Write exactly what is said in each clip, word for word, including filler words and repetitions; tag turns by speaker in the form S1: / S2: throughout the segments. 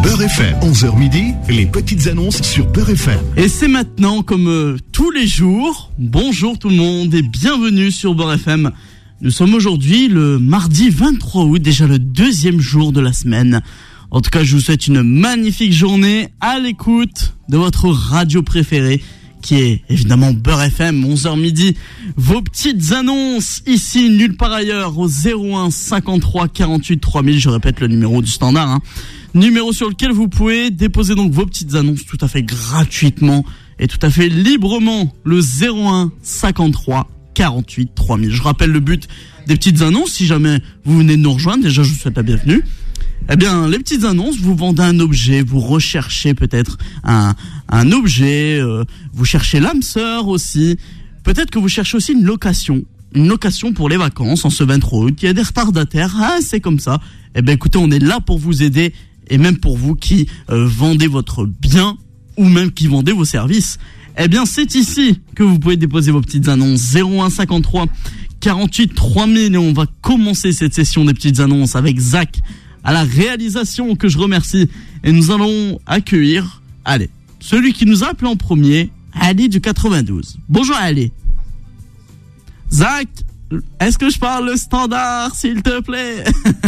S1: Beurre F M, onze heures midi, les petites annonces sur Beurre F M.
S2: Et c'est maintenant, comme euh, tous les jours, bonjour tout le monde et bienvenue sur Beurre F M. Nous sommes aujourd'hui le mardi vingt-trois août, déjà le deuxième jour de la semaine. En tout cas, je vous souhaite une magnifique journée à l'écoute de votre radio préférée, qui est évidemment Beurre F M, onze heures midi. Vos petites annonces ici, nulle part ailleurs, au zéro un cinquante-trois quarante-huit trois mille. Je répète le numéro du standard, hein. Numéro sur lequel vous pouvez déposer donc vos petites annonces tout à fait gratuitement et tout à fait librement. Le zéro un cinquante-trois quarante-huit trois mille. Je rappelle le but des petites annonces. Si jamais vous venez de nous rejoindre, déjà je vous souhaite la bienvenue. Eh bien, les petites annonces, vous vendez un objet, vous recherchez peut-être un, un objet, euh, vous cherchez l'âme sœur aussi. Peut-être que vous cherchez aussi une location. Une location pour les vacances en ce vingt-trois août. Il y a des retardataires, ah, c'est comme ça. Eh bien, écoutez, on est là pour vous aider et même pour vous qui euh, vendez votre bien ou même qui vendez vos services. Eh bien, c'est ici que vous pouvez déposer vos petites annonces. zéro un cinquante-trois quarante-huit trois mille et on va commencer cette session des petites annonces avec Zach à la réalisation, que je remercie. Et nous allons accueillir, allez, celui qui nous a appelé en premier, Ali du quatre-vingt-douze. Bonjour Ali. Zach, est-ce que je parle le standard, s'il te plaît?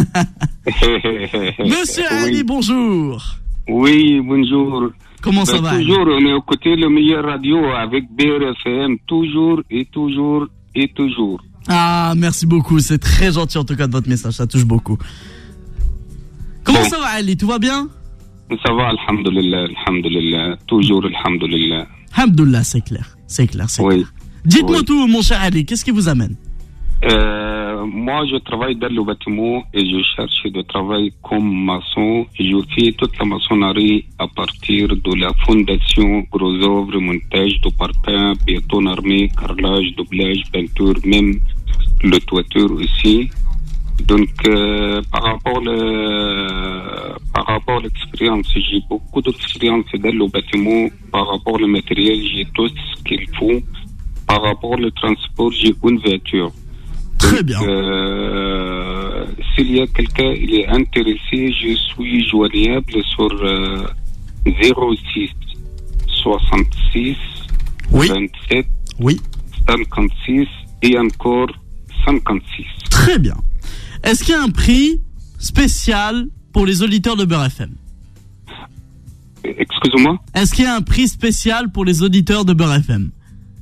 S2: Monsieur oui. Ali, bonjour.
S3: Oui, bonjour.
S2: Comment ben, ça va?
S3: Toujours, on est aux côtés de la meilleure radio avec Beurre F M, toujours et toujours et toujours.
S2: Ah, merci beaucoup, c'est très gentil en tout cas de votre message, ça touche beaucoup. Comment bon. ça va Ali, tout va bien?
S3: Ça va, alhamdoulilah, alhamdoulilah, toujours alhamdoulilah.
S2: Alhamdoulilah, c'est clair, c'est clair, c'est
S3: oui.
S2: clair. Dites-moi
S3: oui.
S2: tout, mon cher Ali, qu'est-ce qui vous amène?
S3: euh, Moi, je travaille dans le bâtiment et je cherche de travail comme maçon. Je fais toute la maçonnerie à partir de la fondation, gros œuvres, montage de parpaing, béton armé, carrelage, doublage, peinture, même le toiture aussi. Donc, euh, par rapport le, par rapport à l'expérience, j'ai beaucoup d'expérience dans le bâtiment. Par rapport au matériel, j'ai tout ce qu'il faut. Par rapport au transport, j'ai une voiture.
S2: Très
S3: Donc,
S2: bien.
S3: Euh, s'il y a quelqu'un qui est intéressé, je suis joignable sur euh, zéro six soixante-six
S2: oui.
S3: vingt-sept
S2: oui.
S3: cinquante-six et encore cinquante-six.
S2: Très bien. Est-ce qu'il y a un prix spécial pour les auditeurs de Beurre F M?
S3: Excusez-moi?
S2: Est-ce qu'il y a un prix spécial pour les auditeurs de Beurre F M?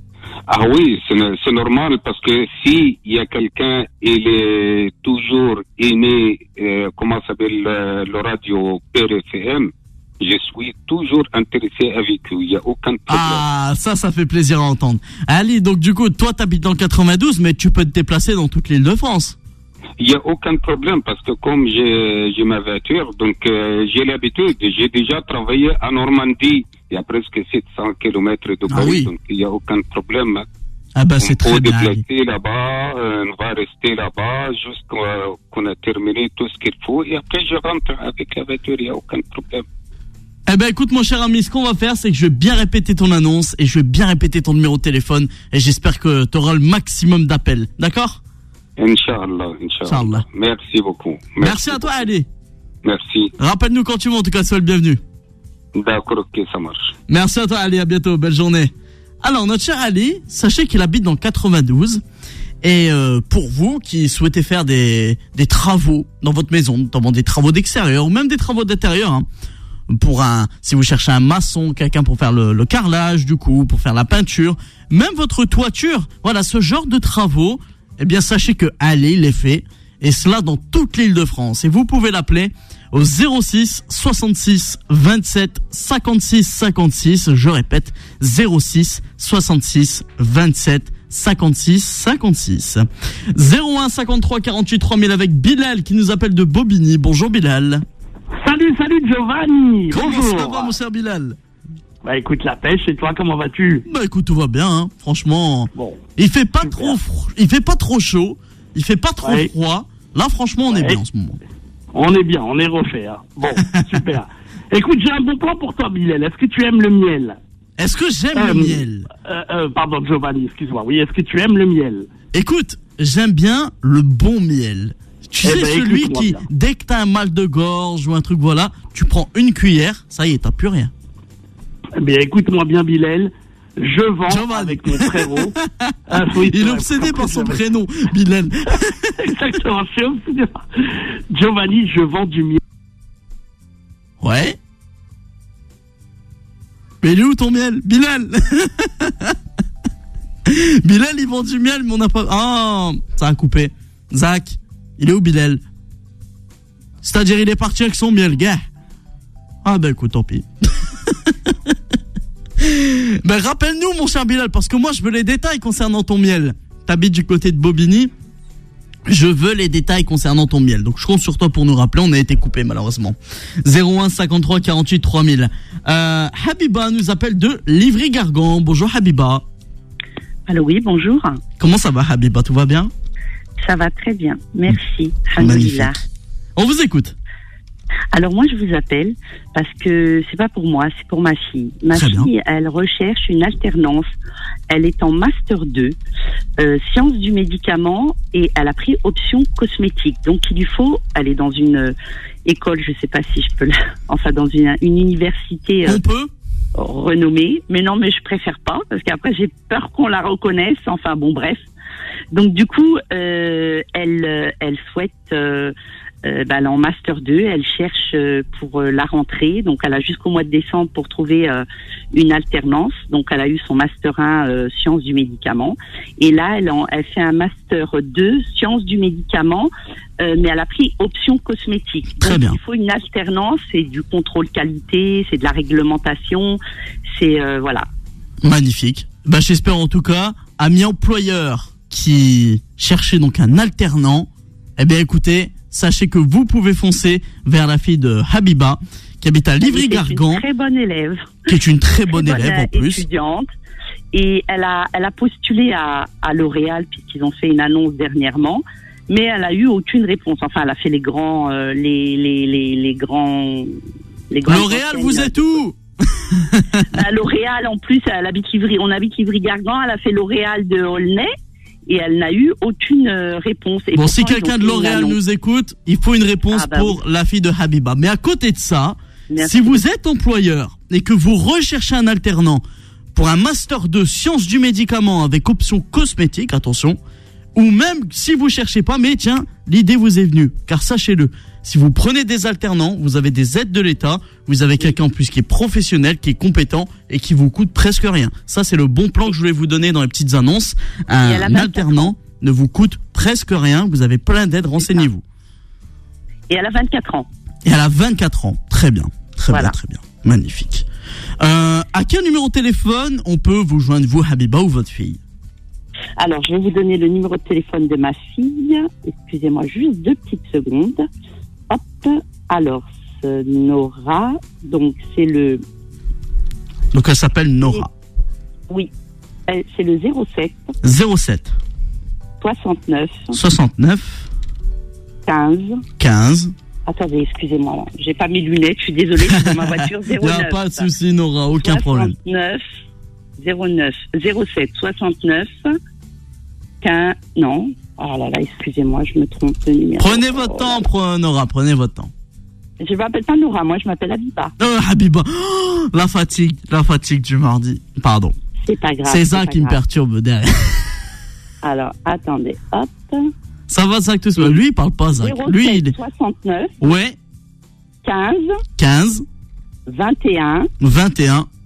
S3: Ah oui, c'est, c'est normal parce que si il y a quelqu'un, il est toujours aimé, euh, comment s'appelle le, le radio Beurre F M, je suis toujours intéressé avec eux, il n'y a aucun problème.
S2: Ah, ça, ça fait plaisir à entendre. Ali, donc du coup, toi t'habites dans le quatre-vingt-douze, mais tu peux te déplacer dans toute l'île de France.
S3: Il n'y a aucun problème parce que comme j'ai, j'ai ma voiture, donc euh, j'ai l'habitude. J'ai déjà travaillé en Normandie, il y a presque sept cents kilomètres de Paris, ah oui. Donc il n'y a aucun problème.
S2: Ah ben, c'est
S3: on
S2: très
S3: peut
S2: bien.
S3: déplacer là-bas, euh, on va rester là-bas jusqu'à qu'on a terminé tout ce qu'il faut. Et après, je rentre avec la voiture, il n'y a aucun problème.
S2: Eh ben écoute mon cher ami, ce qu'on va faire, c'est que je vais bien répéter ton annonce et je vais bien répéter ton numéro de téléphone et j'espère que tu auras le maximum d'appels, d'accord?
S3: Inch'Allah, Inch'Allah. Inch'Allah. Merci beaucoup.
S2: Merci, Merci à toi, Ali.
S3: Merci.
S2: Rappelle-nous quand tu veux, en tout cas, sois le bienvenu.
S3: D'accord, ok, ça marche.
S2: Merci à toi, Ali, à bientôt, belle journée. Alors, notre cher Ali, sachez qu'il habite dans le quatre-vingt-douze. Et euh, pour vous qui souhaitez faire des, des travaux dans votre maison, notamment des travaux d'extérieur ou même des travaux d'intérieur, hein, pour un, si vous cherchez un maçon, quelqu'un pour faire le, le carrelage, du coup, pour faire la peinture, même votre toiture, voilà, ce genre de travaux, eh bien, sachez que Ali les fait, et cela dans toute l'île de France. Et vous pouvez l'appeler au zéro six soixante-six vingt-sept cinquante-six cinquante-six. Je répète, zéro six soixante-six vingt-sept cinquante-six cinquante-six. zéro un cinquante-trois quarante-huit trois mille avec Bilal qui nous appelle de Bobigny. Bonjour Bilal.
S4: Salut, salut Giovanni.
S2: Comment
S4: Bonjour.
S2: ça va mon cher Bilal?
S4: Bah écoute, la pêche, et toi, comment vas-tu?
S2: Bah écoute, tout va bien, hein. Franchement.
S4: Bon.
S2: Il fait pas
S4: Super.
S2: trop froid, il fait pas trop chaud, il fait pas trop
S4: ouais.
S2: froid. Là, franchement, on
S4: ouais.
S2: est bien en ce moment.
S4: On est bien, on est refait. Hein. Bon, super. Écoute, j'ai un bon plan pour toi, Bilal. Est-ce que tu aimes le miel?
S2: Est-ce que j'aime
S4: euh,
S2: le miel?
S4: euh, euh, Pardon, Giovanni, excuse-moi. Oui, est-ce que tu aimes le miel?
S2: Écoute, j'aime bien le bon miel. Tu
S4: Eh
S2: sais,
S4: ben,
S2: celui
S4: écoute-moi
S2: qui,
S4: bien.
S2: dès que t'as un mal de gorge ou un truc, voilà, tu prends une cuillère, ça y est, t'as plus rien.
S4: Eh bien, écoute-moi bien, Bilal. Je vends
S2: Giovanni.
S4: avec mon frérot. Ah, oui,
S2: Il
S4: c'est
S2: est
S4: vrai,
S2: obsédé par son
S4: j'avais-
S2: prénom, Bilal.
S4: Exactement, je suis obsédé. Giovanni, je vends du miel.
S2: Ouais. Mais il est où ton miel, Bilal? Bilal, il vend du miel, mais on n'a pas. Ah, ça a coupé. Zach, il est où Bilal? C'est-à-dire, il est parti avec son miel, gars. Ah, ben écoute, tant pis. Ben rappelle-nous, mon cher Bilal, parce que moi, je veux les détails concernant ton miel. T'habites du côté de Bobigny. Je veux les détails concernant ton miel. Donc, je compte sur toi pour nous rappeler. On a été coupé, malheureusement. zéro un cinquante-trois quarante-huit trois mille. Euh, Habiba nous appelle de Livry-Gargan. Bonjour, Habiba.
S5: Allô, oui, bonjour.
S2: Comment ça va, Habiba? Tout va bien?
S5: Ça va très bien, merci.
S2: Magnifique.
S5: Alhamdulillah.
S2: On vous écoute.
S5: Alors moi, je vous appelle parce que c'est pas pour moi, c'est pour ma fille. Ma
S2: Très
S5: fille,
S2: bien.
S5: elle recherche une alternance. Elle est en master deux, euh, sciences du médicament, et elle a pris option cosmétique. Donc il lui faut, elle est dans une euh, école, je sais pas si je peux, le, enfin dans une, une université euh,
S2: On peut?
S5: renommée. Mais non, mais je préfère pas parce qu'après j'ai peur qu'on la reconnaisse. Enfin bon, bref. Donc du coup, euh, elle, euh, elle souhaite. Euh, Euh, bah, elle est en master deux, elle cherche euh, pour euh, la rentrée, donc elle a jusqu'au mois de décembre pour trouver euh, une alternance. Donc elle a eu son master un euh, sciences du médicament, et là elle, en, elle fait un master deux sciences du médicament, euh, mais elle a pris option cosmétique.
S2: Très
S5: Donc,
S2: bien.
S5: il faut une alternance, c'est du contrôle qualité, c'est de la réglementation, c'est euh, voilà.
S2: Magnifique. Bah, j'espère en tout cas, amis employeurs qui cherchaient donc un alternant, eh bien écoutez, sachez que vous pouvez foncer vers la fille de Habiba, qui habite à
S5: Elle est
S2: Livry-Gargan,
S5: une très bonne élève.
S2: qui est une très bonne
S5: Très
S2: élève en plus.
S5: étudiante. Et elle a, elle a postulé à, à L'Oréal, puisqu'ils ont fait une annonce dernièrement, mais elle a eu aucune réponse. Enfin, elle a fait les grands, euh, les, les, les, les grands, les grands.
S2: L'Oréal, vous êtes où?
S5: Bah, L'Oréal, en plus, elle habite Livry, on habite Livry-Gargan, elle a fait L'Oréal de Aulnay, et elle n'a eu aucune euh, réponse. Et
S2: Bon, si
S5: pourtant, ils
S2: quelqu'un
S5: ont
S2: de
S5: fait une
S2: L'Oréal
S5: annonce.
S2: nous écoute, il faut une réponse
S5: Ah bah
S2: pour la fille de Habiba. Mais à côté de ça,
S5: Merci.
S2: si vous êtes employeur et que vous recherchez un alternant pour un master de sciences du médicament avec option cosmétique, attention, ou même si vous cherchez pas, mais tiens, l'idée vous est venue, car sachez-le, si vous prenez des alternants, vous avez des aides de l'État, vous avez quelqu'un en plus qui est professionnel, qui est compétent et qui vous coûte presque rien. Ça, c'est le bon plan que je voulais vous donner dans les petites annonces. Un,
S5: elle a
S2: un
S5: vingt-quatre
S2: alternant ne vous coûte presque rien, vous avez plein d'aides, renseignez-vous.
S5: Et elle a vingt-quatre ans.
S2: Et elle a vingt-quatre ans, très bien, très
S5: Voilà.
S2: bien, très bien, magnifique. Euh, à quel numéro de téléphone on peut vous joindre, vous, Habiba, ou votre fille?
S5: Alors, je vais vous donner le numéro de téléphone de ma fille. Excusez-moi, juste deux petites secondes. Hop. Alors, c'est Nora. Donc, c'est le...
S2: Donc elle s'appelle Nora.
S5: Oui. Euh, C'est le zéro sept
S2: zéro sept
S5: soixante-neuf
S2: soixante-neuf
S5: quinze.
S2: quinze.
S5: Attendez, excusez-moi. Là. J'ai pas mes lunettes. Je suis désolée. Je suis dans ma voiture.
S2: Il
S5: zéro
S2: n'y a
S5: neuf
S2: pas de souci, Nora, aucun problème.
S5: soixante-neuf zéro neuf zéro sept soixante-neuf quinze. Non. Ah là là, excusez-moi, je me trompe de numéro.
S2: Prenez votre temps, pre- Nora, prenez votre temps.
S5: Je m'appelle pas Nora, moi je m'appelle Abiba.
S2: Oh, Habiba, oh, la fatigue, la fatigue du mardi. Pardon.
S5: C'est pas grave.
S2: C'est ça
S5: pas
S2: qui me
S5: grave.
S2: perturbe derrière.
S5: Alors, attendez, hop.
S2: Ça va, Zach, tout ça. Lui, il parle pas, Zach. Lui, il est.
S5: soixante-neuf
S2: Ouais,
S5: quinze
S2: quinze,
S5: vingt et un.
S2: vingt et un.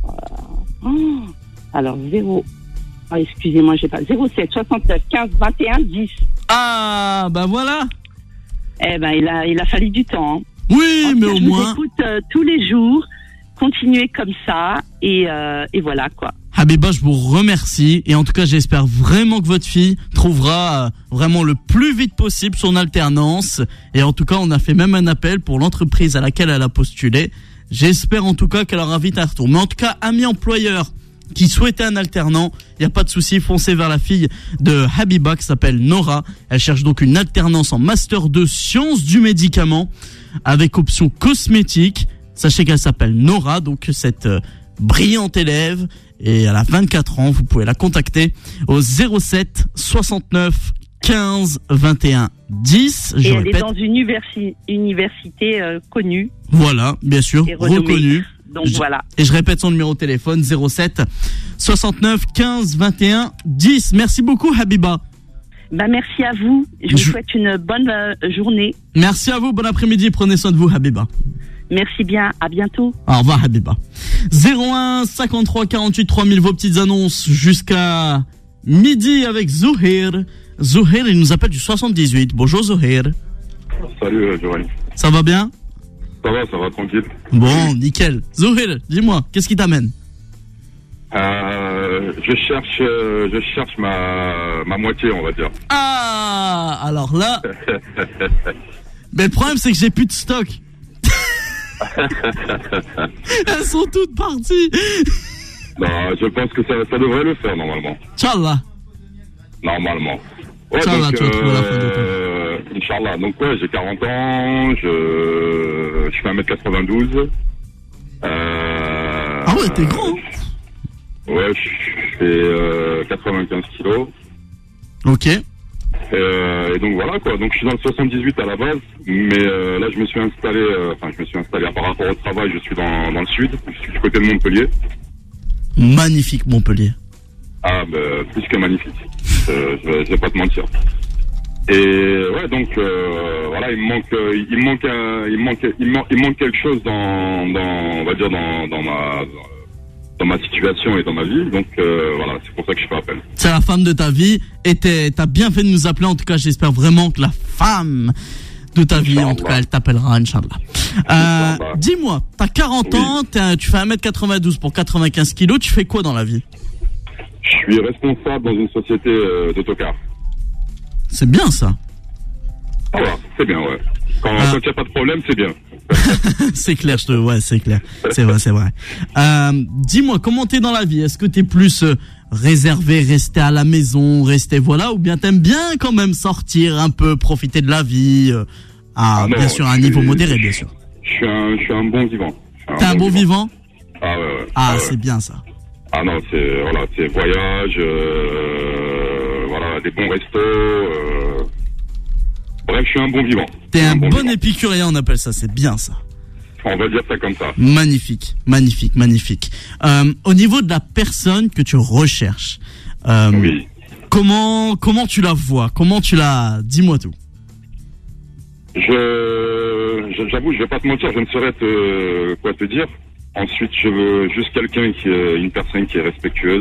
S5: Oh, alors, zéro. Oh, excusez-moi, j'ai pas. zéro sept soixante-neuf quinze vingt et un dix.
S2: Ah, bah voilà.
S5: Eh ben, il a, il a fallu du temps. hein.
S2: Oui,
S5: En tout
S2: mais
S5: cas,
S2: au
S5: je vous
S2: moins.
S5: écoute euh, tous les jours. Continuez comme ça. Et, euh, et voilà, quoi.
S2: Habiba, je vous remercie. Et en tout cas, j'espère vraiment que votre fille trouvera euh, vraiment le plus vite possible son alternance. Et en tout cas, on a fait même un appel pour l'entreprise à laquelle elle a postulé. J'espère en tout cas qu'elle aura vite un retour. Mais en tout cas, amis employeurs qui souhaitaient un alternant, il n'y a pas de souci, foncez vers la fille de Habiba qui s'appelle Nora. Elle cherche donc une alternance en master de sciences du médicament avec option cosmétique. Sachez qu'elle s'appelle Nora, donc cette euh, brillante élève, et elle a vingt-quatre ans. Vous pouvez la contacter au zéro sept soixante-neuf quinze vingt et un dix. Je
S5: et elle
S2: répète.
S5: est dans une universi- université euh, connue.
S2: Voilà, bien sûr,
S5: Et renommée.
S2: reconnue.
S5: Donc
S2: Je-
S5: voilà.
S2: Et je répète son numéro de téléphone, zéro sept soixante-neuf quinze vingt et un dix. Merci beaucoup, Habiba.
S5: Bah, merci à vous. Je vous
S2: Je-
S5: souhaite une bonne euh, journée.
S2: Merci à vous, bon après-midi, prenez soin de vous, Habiba.
S5: Merci bien. À bientôt.
S2: Au revoir, Habiba. zéro un cinquante-trois quarante-huit trois mille, vos petites annonces jusqu'à midi avec Zouhir. Zouhir, il nous appelle du soixante-dix-huit. Bonjour, Zouhir.
S6: Salut, euh, Joël.
S2: Ça va bien?
S6: Ça va, ça va, tranquille.
S2: Bon, nickel. Zouhir, dis-moi, qu'est-ce qui t'amène?
S6: Euh, je cherche, euh, je cherche ma, ma moitié, on va dire.
S2: Ah, alors là. Mais le problème, c'est que j'ai plus de stock. Elles sont toutes parties.
S6: Non, je pense que ça, ça devrait le faire, normalement.
S2: Inch'Allah.
S6: Normalement. Ouais,
S2: Inch'Allah,
S6: donc,
S2: tu vas trouver la fin de temps.
S6: euh, Inch'Allah. Donc, ouais, j'ai quarante ans, je, je fais un mètre quatre-vingt-douze. Euh,
S2: Ah ouais, t'es grand.
S6: Ouais, je fais euh, quatre-vingt-quinze kilos.
S2: Ok.
S6: Euh, et donc voilà quoi, donc je suis dans le soixante-dix-huit à la base, mais euh, là je me suis installé, euh, enfin je me suis installé par rapport au travail, je suis dans, dans le sud, je suis du côté de Montpellier.
S2: Magnifique, Montpellier.
S6: Ah bah, plus que magnifique, euh, je, vais, je vais pas te mentir. Et ouais donc euh, voilà, il me manque, euh, il me manque, un, il me manque, il me manque, il me manque quelque chose dans, dans, on va dire dans, dans ma, dans ma situation et dans ma vie, donc euh, voilà, c'est pour ça que je fais appel.
S2: C'est la femme de ta vie et t'es- t'as bien fait de nous appeler. En tout cas, j'espère vraiment que la femme de ta vie, en tout cas, elle t'appellera, Inch'Allah. Euh,
S6: Inch'Allah.
S2: dis-moi, t'as quarante
S6: Oui.
S2: ans, t'as- tu fais un mètre quatre-vingt-douze pour quatre-vingt-quinze kilos, tu fais quoi dans la vie?
S6: Je suis responsable dans une société euh, d'autocar.
S2: C'est bien ça.
S6: Ah ouais, c'est bien, ouais. Quand
S2: Ah.
S6: il n'y a pas de problème, c'est bien.
S2: C'est clair, je te, ouais, c'est clair. C'est vrai, c'est vrai. Euh, dis-moi, comment t'es dans la vie? Est-ce que t'es plus euh, réservé, rester à la maison, rester voilà, ou bien t'aimes bien quand même sortir un peu, profiter de la vie, euh, à,
S6: Ah non,
S2: bien sûr, à un
S6: je
S2: niveau
S6: suis-
S2: modéré, bien sûr.
S6: Je suis un, je suis un bon vivant. Je suis
S2: T'es un bon vivant?
S6: Ah ouais, ouais.
S2: Ah,
S6: ouais.
S2: c'est bien ça.
S6: Ah non, c'est voilà, c'est voyage, euh, voilà, des bons restos. Euh... Bref, je suis un bon vivant.
S2: T'es un bon
S6: vivant.
S2: épicurien, on appelle ça, c'est bien ça.
S6: On va dire ça comme ça.
S2: Magnifique, magnifique, magnifique. Euh, au niveau de la personne que tu recherches, euh,
S6: Oui.
S2: comment comment tu la vois? Comment tu la... Dis-moi tout.
S6: Je, je- j'avoue, je vais pas te mentir, je ne saurais te quoi te dire. Ensuite, je veux juste quelqu'un qui est une personne qui est respectueuse.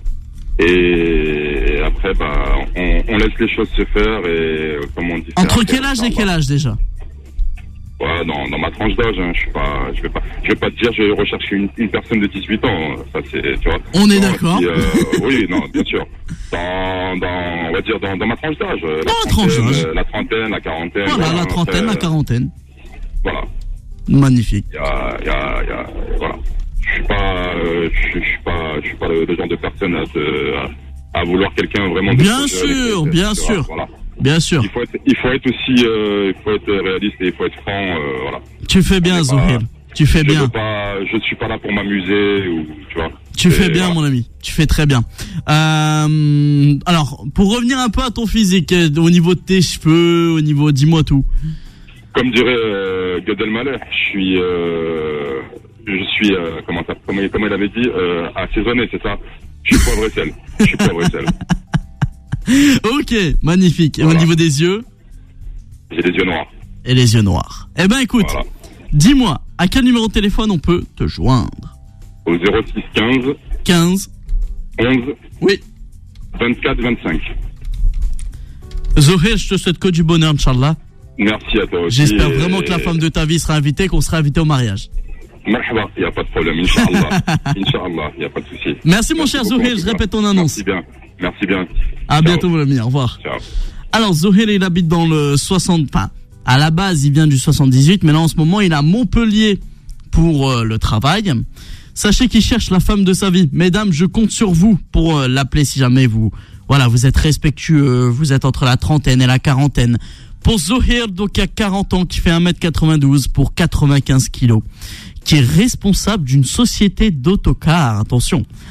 S6: Et après, bah, on, on laisse les choses se faire et comme on dit.
S2: Entre
S6: faire,
S2: quel âge et quel âge déjà?
S6: Ouais, dans, dans ma tranche d'âge, hein, je suis pas, je vais pas, je vais pas te dire, je recherche une, une personne de dix-huit ans. Ça c'est, tu vois.
S2: On est
S6: Non,
S2: d'accord.
S6: si, euh, oui, non, bien sûr. Dans, dans, on va dire dans, dans ma tranche d'âge. euh,
S2: Dans la tranche
S6: trentaine,
S2: d'âge.
S6: euh, La trentaine, la quarantaine.
S2: Voilà, la
S6: après,
S2: trentaine, la quarantaine.
S6: Voilà.
S2: Magnifique.
S6: Il y a, il y a, il y a, voilà. Je suis pas, euh, je, je suis pas, je suis pas le, le genre de personne à, te, à, à vouloir quelqu'un vraiment. de
S2: Bien
S6: trop jeune,
S2: sûr,
S6: et- et-
S2: bien
S6: tu vois,
S2: sûr.
S6: Voilà.
S2: Bien sûr.
S6: Il faut être, il faut être aussi, euh, il faut être réaliste et il faut être franc, euh, voilà.
S2: Tu fais bien,
S6: On est pas-
S2: Zouhir. Tu fais
S6: Je
S2: bien.
S6: veux pas, je suis pas là pour m'amuser ou, tu vois.
S2: Tu
S6: Et
S2: fais bien,
S6: voilà.
S2: mon ami. Tu fais très bien. Euh, alors, pour revenir un peu à ton physique, euh, au niveau de tes cheveux, au niveau, dis-moi tout.
S6: Comme dirait euh, Gad Elmaleh, je suis, euh, je suis, euh, comment ça, comment, comment il avait dit, euh, assaisonné, c'est ça. Je suis poivre et sel. Je suis poivre et sel.
S2: Ok, magnifique. Et au
S6: Voilà.
S2: niveau des yeux?
S6: J'ai les yeux noirs.
S2: Et les yeux noirs. Eh ben, écoute,
S6: Voilà.
S2: dis-moi, à quel numéro de téléphone on peut te joindre?
S6: Au zéro six quinze
S2: quinze.
S6: onze
S2: Oui.
S6: vingt-quatre vingt-cinq.
S2: Zouhir, je te souhaite que du bonheur, Inch'Allah.
S6: Merci à toi aussi.
S2: J'espère
S6: et-
S2: vraiment que la femme de ta vie sera invitée, qu'on sera invité au mariage.
S6: Marhaba, il n'y a pas de problème, Inch'Allah. Inch'Allah, il n'y a pas de souci.
S2: Merci, mon cher
S6: beaucoup, en
S2: Zouhir,
S6: tout
S2: je
S6: cas.
S2: répète ton annonce.
S6: Merci bien. Merci bien.
S2: À
S6: Ciao.
S2: bientôt, mon ami, au revoir.
S6: Ciao.
S2: Alors, Zouhir, il habite dans le soixante, enfin, à la base, il vient du soixante-dix-huit, mais là, en ce moment, il est à Montpellier pour euh, le travail. Sachez qu'il cherche la femme de sa vie. Mesdames, je compte sur vous pour euh, l'appeler si jamais vous, voilà, vous êtes respectueux, vous êtes entre la trentaine et la quarantaine. Pour Zouhir, donc, il y a quarante ans, qui fait un mètre quatre-vingt-douze pour quatre-vingt-quinze kilos, qui est responsable d'une société d'autocars. Attention.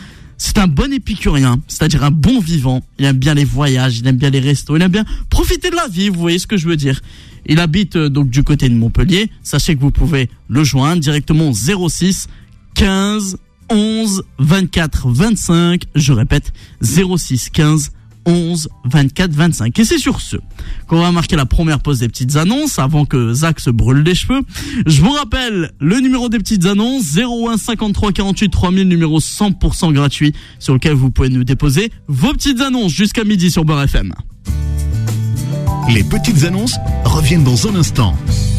S2: C'est un bon épicurien, c'est-à-dire un bon vivant. Il aime bien les voyages, il aime bien les restos, il aime bien profiter de la vie, vous voyez ce que je veux dire. Il habite euh, donc du côté de Montpellier. Sachez que vous pouvez le joindre directement au zéro six quinze onze vingt-quatre vingt-cinq. Je répète, zéro six quinze onze vingt-quatre vingt-cinq. Et c'est sur ce qu'on va marquer la première pause des petites annonces avant que Zach se brûle les cheveux. Je vous rappelle le numéro des petites annonces, zéro un cinquante-trois quarante-huit trois mille, numéro cent pour cent gratuit sur lequel vous pouvez nous déposer vos petites annonces jusqu'à midi sur Beurre F M.
S1: Les petites annonces reviennent dans un instant.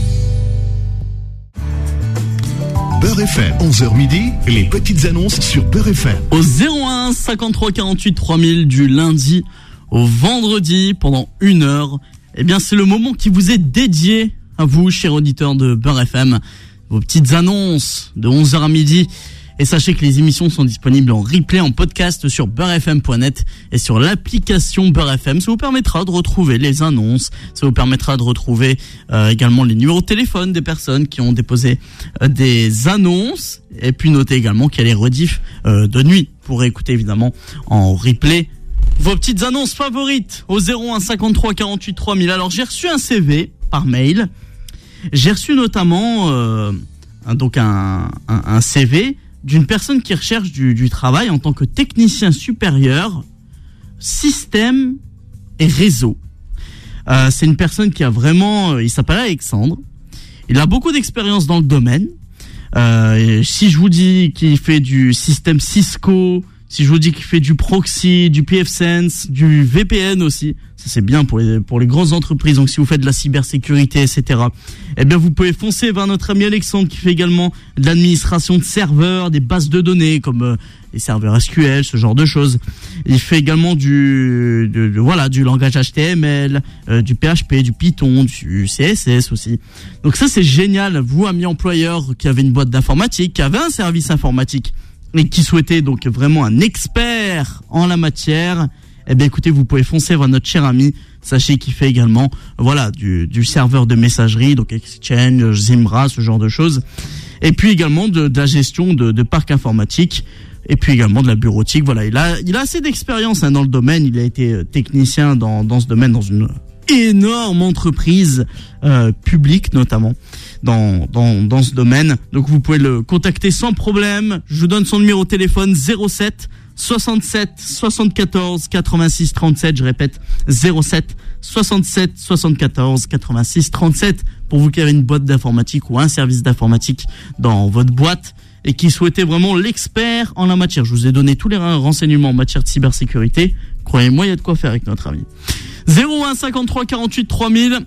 S1: Beurre F M, onze heures midi, les petites annonces sur Beurre F M.
S2: Au zéro un cinquante-trois quarante-huit trois mille du lundi au vendredi pendant une heure, eh bien c'est le moment qui vous est dédié à vous, chers auditeurs de Beurre F M. Vos petites annonces de onze heures à midi. Et sachez que les émissions sont disponibles en replay, en podcast sur beurre f m point net et sur l'application Beurre F M. Ça vous permettra de retrouver les annonces, ça vous permettra de retrouver euh, également les numéros de téléphone des personnes qui ont déposé euh, des annonces. Et puis notez également qu'il y a les rediffs euh, de nuit pour écouter évidemment en replay vos petites annonces favorites au zéro un cinquante-trois quarante-huit trois mille. Alors j'ai reçu un C V par mail. J'ai reçu notamment euh, un, donc un, un, un C V d'une personne qui recherche du, du travail en tant que technicien supérieur, système et réseau. Euh, c'est une personne qui a vraiment, il s'appelle Alexandre, il a beaucoup d'expérience dans le domaine. Euh, si je vous dis qu'il fait du système Cisco, si je vous dis qu'il fait du proxy, du pfSense, du V P N aussi, ça c'est bien pour les, pour les grosses entreprises, donc si vous faites de la cybersécurité, et cetera, eh bien vous pouvez foncer vers notre ami Alexandre qui fait également de l'administration de serveurs, des bases de données comme euh, les serveurs S Q L, ce genre de choses. Il fait également du, de, de, voilà, du langage H T M L, euh, du P H P, du Python, du C S S aussi. Donc ça c'est génial, vous ami employeur qui avez une boîte d'informatique, qui avait un service informatique, et qui souhaitait donc vraiment un expert en la matière, eh bien écoutez, vous pouvez foncer vers notre cher ami. Sachez qu'il fait également voilà du, du serveur de messagerie, donc Exchange, Zimbra, ce genre de choses. Et puis également de, de la gestion de, de parcs informatiques. Et puis également de la bureautique. Voilà, il a, il a assez d'expérience hein, dans le domaine. Il a été technicien dans, dans ce domaine, dans une énorme entreprise euh, publique notamment dans, dans, dans ce domaine. Donc vous pouvez le contacter sans problème. Je vous donne son numéro de téléphone zéro sept soixante-sept soixante-quatorze quatre-vingt-six trente-sept. Je répète zéro sept soixante-sept soixante-quatorze quatre-vingt-six trente-sept pour vous qui avez une boîte d'informatique ou un service d'informatique dans votre boîte et qui souhaitait vraiment l'expert en la matière. Je vous ai donné tous les renseignements en matière de cybersécurité. Croyez-moi, il y a de quoi faire avec notre ami. zéro un cinquante-trois quarante-huit trois mille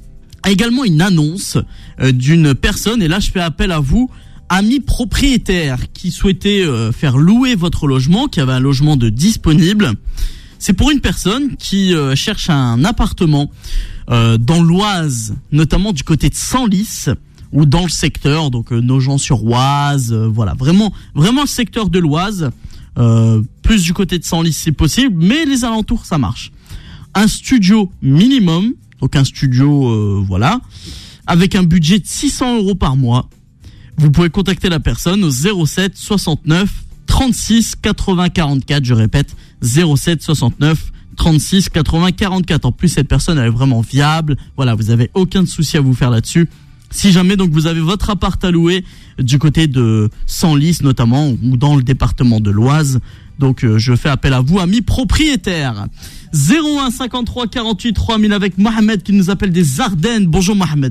S2: a également une annonce euh, d'une personne, et là je fais appel à vous, amis propriétaires qui souhaitaient euh, faire louer votre logement, qui avait un logement de disponible. C'est pour une personne qui euh, cherche un appartement euh, dans l'Oise, notamment du côté de Senlis, ou dans le secteur, donc euh, Nogent-sur-Oise, euh, voilà, vraiment, vraiment le secteur de l'Oise, euh, plus du côté de Senlis c'est possible, mais les alentours ça marche. Un studio minimum, donc un studio, euh, voilà, avec un budget de six cents euros par mois. Vous pouvez contacter la personne au zéro sept soixante-neuf trente-six quatre-vingts quarante-quatre, je répète, zéro sept soixante-neuf trente-six quatre-vingts quarante-quatre. En plus, cette personne, elle est vraiment viable. Voilà, vous avez aucun souci à vous faire là-dessus. Si jamais donc vous avez votre appart à louer du côté de Senlis notamment, ou dans le département de l'Oise, donc euh, je fais appel à vous, amis propriétaires. zéro un cinquante-trois quarante-huit trois mille avec Mohamed qui nous appelle des Ardennes. Bonjour Mohamed.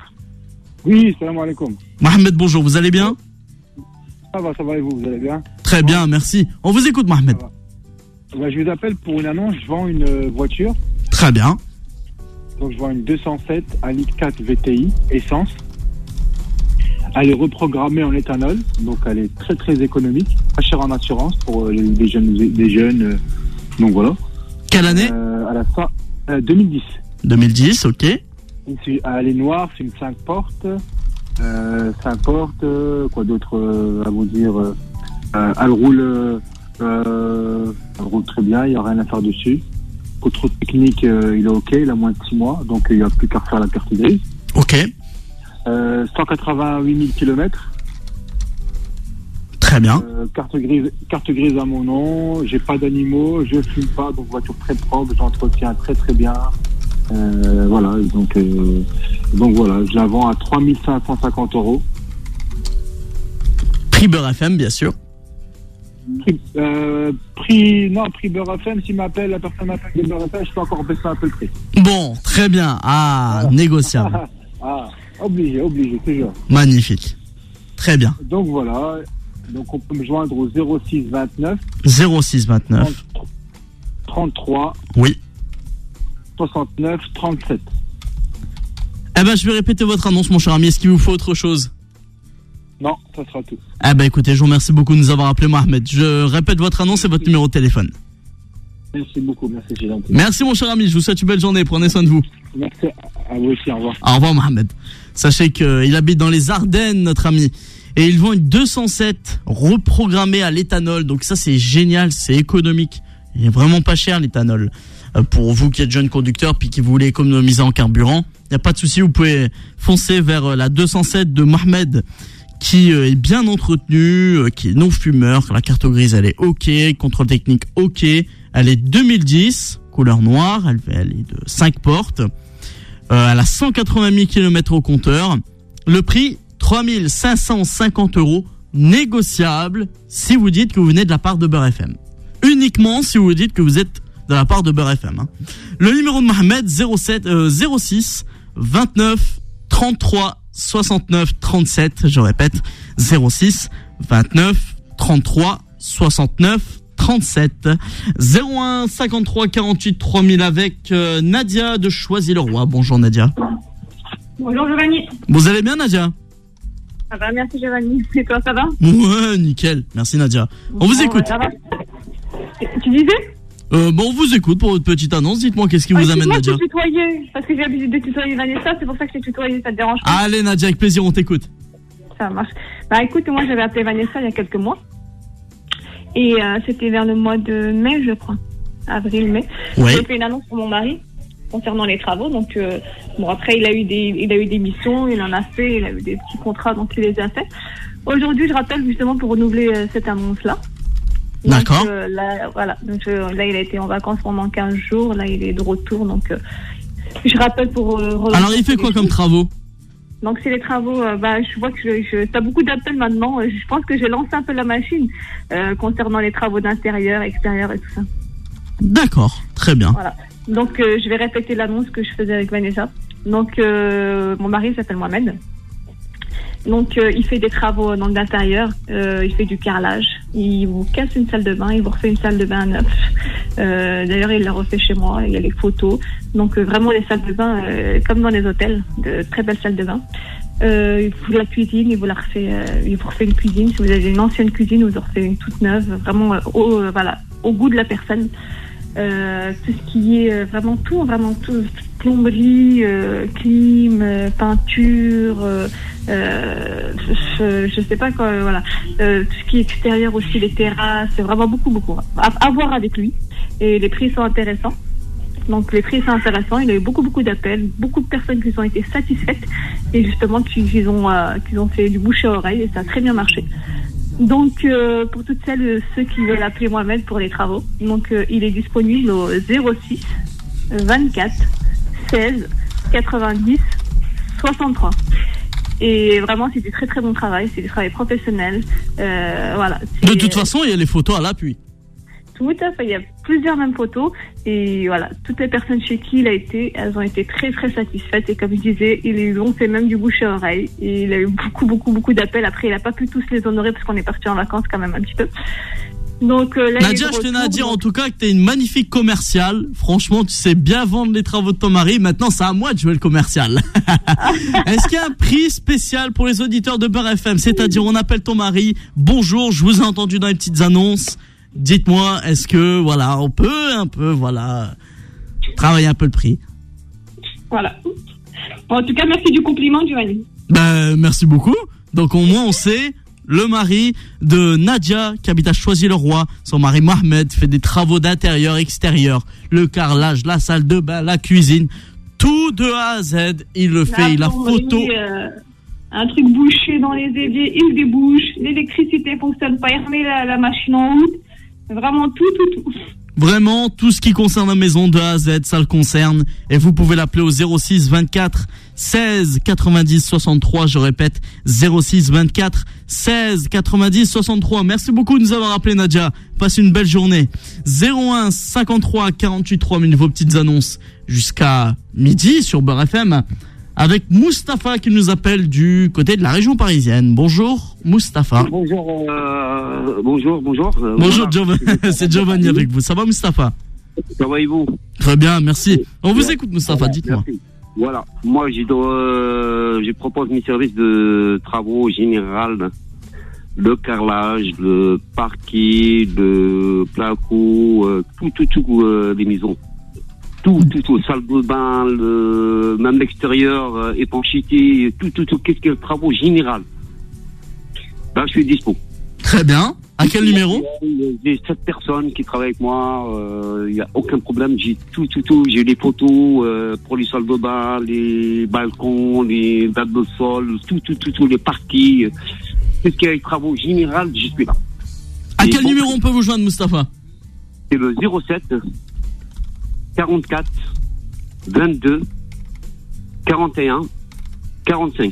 S7: Oui, salam alaikum.
S2: Mohamed, bonjour, vous allez bien?
S7: Ça va, ça va et vous, vous allez bien?
S2: Très bien, merci. On vous écoute Mohamed.
S7: Bah, je vous appelle pour une annonce, je vends une voiture.
S2: Très bien.
S7: Donc je vends une deux cent sept Ali quatre V T I, essence. Elle est reprogrammée en éthanol, donc elle est très très économique, pas chère en assurance pour les, les jeunes, les jeunes. Euh, donc voilà.
S2: Quelle année?
S7: euh, À la fin euh, deux mille dix.
S2: deux mille dix, ok.
S7: Elle est noire, c'est une cinq portes. Euh, cinq portes, euh, quoi d'autre euh, à vous dire euh, Elle roule, euh, elle roule très bien, il n'y a rien à faire dessus. Contrôle technique, euh, il est ok, il a moins de six mois, donc il n'y a plus qu'à refaire la carte grise.
S2: Ok.
S7: Euh, cent quatre-vingt-huit mille kilomètres.
S2: Très Très bien.
S7: Euh, carte grise, carte grise à mon nom. J'ai pas d'animaux, je fume pas, donc voiture très propre, j'entretiens très très bien. Euh, voilà, donc euh, donc voilà, je la vends à trois mille cinq cent cinquante euros.
S2: Prix Beurre F M, bien sûr.
S7: Prix, euh, prix, non, prix Beurre F M, s'il m'appelle, la personne m'appelle de Beurre F M, je peux encore baisser un peu le prix.
S2: Bon, très bien. Ah,
S7: Voilà.
S2: négociable.
S7: Ah, obligé, obligé, toujours.
S2: Magnifique. Très bien.
S7: Donc voilà, donc on peut me joindre au zéro six vingt-neuf
S2: zéro six vingt-neuf.
S7: trente-trois
S2: Oui.
S7: soixante-neuf trente-sept.
S2: Eh ben, je vais répéter votre annonce, mon cher ami. Est-ce qu'il vous faut autre chose?
S7: Non, ça sera tout.
S2: Eh ben, écoutez, je vous remercie beaucoup de nous avoir appelé, Mohamed. Je répète votre annonce et votre numéro de téléphone.
S7: Merci beaucoup, merci, c'est gentil.
S2: Merci, mon cher ami. Je vous souhaite une belle journée. Prenez soin de vous.
S7: Merci à vous aussi, au revoir.
S2: Au revoir, Mohamed. Sachez qu'il habite dans les Ardennes, notre ami. Et il vend une deux cent sept reprogrammée à l'éthanol. Donc ça, c'est génial, c'est économique. Il est vraiment pas cher, l'éthanol. Euh, pour vous qui êtes jeune conducteur puis qui voulez économiser en carburant, il n'y a pas de souci, vous pouvez foncer vers la deux cent sept de Mohamed, qui euh, est bien entretenue, euh, qui est non fumeur. La carte grise, elle est OK. Contrôle technique, OK. Elle est deux mille dix, couleur noire. Elle, elle est de cinq portes. Euh, elle a cent quatre-vingt mille kilomètres au compteur. Le prix, trois mille cinq cent cinquante euros, négociable si vous dites que vous venez de la part de Beurre F M. Uniquement si vous dites que vous êtes de la part de Beurre F M. Hein. Le numéro de Mohamed, zéro sept, euh, zéro six vingt-neuf trente-trois soixante-neuf trente-sept. Je répète, zéro six vingt-neuf trente-trois soixante-neuf trente-sept. zéro un cinquante-trois quarante-huit trois mille avec euh, Nadia de Choisy-le-Roi. Bonjour Nadia.
S8: Bonjour Giovanni.
S2: Vous allez bien Nadia?
S8: Ça va, merci Giovanni. Et toi, ça va?
S2: Ouais, nickel. Merci Nadia. On vous
S8: Bon,
S2: écoute.
S8: ça va. Tu disais?
S2: Euh, bon, on vous écoute pour votre petite annonce. Dites-moi qu'est-ce qui vous
S8: Ah,
S2: amène
S8: moi,
S2: Nadia?
S8: je t'ai tutoyé, parce que j'ai l'habitude de tutoyer Vanessa, c'est pour ça que je t'ai tutoyé, ça te dérange pas?
S2: Allez Nadia, avec plaisir, on t'écoute.
S8: Ça marche. Bah écoute, moi j'avais appelé Vanessa il y a quelques mois. Et euh, c'était vers le mois de mai, je crois. Avril-mai.
S2: Oui.
S8: J'ai fait une annonce pour mon mari concernant les travaux. Donc, euh, bon, après, il a eu des, il a eu des missions, il en a fait, il a eu des petits contrats, donc il les a fait. Aujourd'hui, je rappelle justement pour renouveler euh, cette annonce-là. Donc,
S2: D'accord.
S8: euh, là, voilà. Donc, euh, là, il a été en vacances pendant quinze jours. Là, il est de retour. Donc, euh, je rappelle pour. Euh,
S2: Alors, il fait quoi comme travaux?
S8: Donc, c'est les travaux. Euh, bah, je vois que je, je, t'as beaucoup d'appels maintenant. Euh, je pense que j'ai lancé un peu la machine euh, concernant les travaux d'intérieur, extérieur et tout ça.
S2: D'accord, très bien.
S8: Voilà. Donc, euh, je vais répéter l'annonce que je faisais avec Vanessa. Donc, euh, mon mari s'appelle Mohamed. Donc, euh, il fait des travaux dans l'intérieur. Euh, il fait du carrelage. Il vous casse une salle de bain. Il vous refait une salle de bain neuve. Euh, d'ailleurs, il l'a refait chez moi. Il y a les photos. Donc, euh, vraiment des salles de bain euh, comme dans les hôtels. De très belles salles de bain. Euh, il vous la cuisine. Il vous la refait. Euh, il vous refait une cuisine. Si vous avez une ancienne cuisine, il vous en refait une toute neuve. Vraiment euh, au, euh, voilà, au goût de la personne. Euh, tout ce qui est euh, vraiment tout, vraiment tout, plomberie, euh, clim, euh, peinture, euh, euh, je, je sais pas quoi, euh, voilà, euh, tout ce qui est extérieur aussi, les terrasses, c'est vraiment beaucoup, beaucoup à, à voir avec lui. Et les prix sont intéressants. Donc les prix sont intéressants. Il a eu beaucoup, beaucoup d'appels, beaucoup de personnes qui ont été satisfaites et justement qui, qui ont, euh, qui ont fait du bouche à oreille et ça a très bien marché. Donc, euh, pour toutes celles, ceux qui veulent appeler Mohamed pour les travaux, donc euh, il est disponible au zéro six vingt-quatre seize quatre-vingt-dix soixante-trois. Et vraiment, c'est du très très bon travail, c'est du travail professionnel. Euh, voilà.
S2: De toute façon, il y a les photos à l'appui.
S8: Tout à fait, il y a plusieurs mêmes photos et voilà, toutes les personnes chez qui il a été, elles ont été très très satisfaites et comme je disais, ils lui ont fait même du bouche à oreille et il a eu beaucoup beaucoup beaucoup d'appels. Après, il n'a pas pu tous les honorer parce qu'on est parti en vacances quand même un petit peu. Donc euh, là,
S2: Nadia, je tenais à dire en tout cas que tu es une magnifique commerciale. Franchement, tu sais bien vendre les travaux de ton mari. Maintenant, c'est à moi de jouer le commercial. Est-ce qu'il y a un prix spécial pour les auditeurs de Beurre F M? C'est-à-dire, on appelle ton mari. Bonjour, je vous ai entendu dans les petites annonces. Dites-moi, est-ce que, voilà, on peut un peu, voilà, travailler un peu le prix?
S8: Voilà. Bon, en tout cas, merci du compliment, Giovanni.
S2: Ben, merci beaucoup. Donc, au moins, on sait, le mari de Nadia, qui habite à Choisy-le-Roi, son mari Mohamed, fait des travaux d'intérieur, extérieur, le carrelage, la salle de bain, la cuisine, tout de A à Z, il le fait, il a photo.
S8: Euh, un truc bouché dans les éviers, il débouche, l'électricité fonctionne pas, il remet la, la machine en route. Vraiment tout, tout, tout.
S2: Vraiment, tout ce qui concerne la maison de A à Z, ça le concerne. Et vous pouvez l'appeler au zéro six vingt-quatre seize quatre-vingt-dix soixante-trois. Je répète, zéro six vingt-quatre seize quatre-vingt-dix soixante-trois. Merci beaucoup de nous avoir appelé, Nadia. Passe une belle journée. zéro un cinquante-trois quarante-huit trois mille, vos petites annonces jusqu'à midi sur Beurre F M. Avec Mustapha qui nous appelle du côté de la région parisienne. Bonjour, Mustapha.
S9: Bonjour, euh, bonjour, bonjour. Euh,
S2: Bonjour,
S9: voilà.
S2: Giovanni. C'est Giovanni avec vous. Ça va, Mustapha?
S9: Ça va et vous?
S2: Très bien, merci. On vous
S9: Ouais.
S2: écoute, Mustapha, dites-moi.
S9: Merci. Voilà, moi je, euh, je propose mes services de travaux général, le carrelage, le parquet, le placo, euh, tout, tout, tout, euh, les maisons. Tout, tout, tout, salle de bain, le, même l'extérieur, euh, étanchéité, tout, tout, tout, qu'est-ce que le travaux général. Là, je suis dispo.
S2: Très bien. À quel numéro?
S9: J'ai sept personnes qui travaillent avec moi, il euh, n'y a aucun problème, j'ai tout, tout, tout, j'ai les photos euh, pour les salles de bain, les balcons, les dates de sol, tout, tout, tout, tout, les parquets, tout ce qui est les travaux généraux, je suis là.
S2: À
S9: Et
S2: quel
S9: bon,
S2: numéro on peut vous joindre, Mustapha?
S9: c'est le zéro sept quarante-quatre vingt-deux quarante et un quarante-cinq.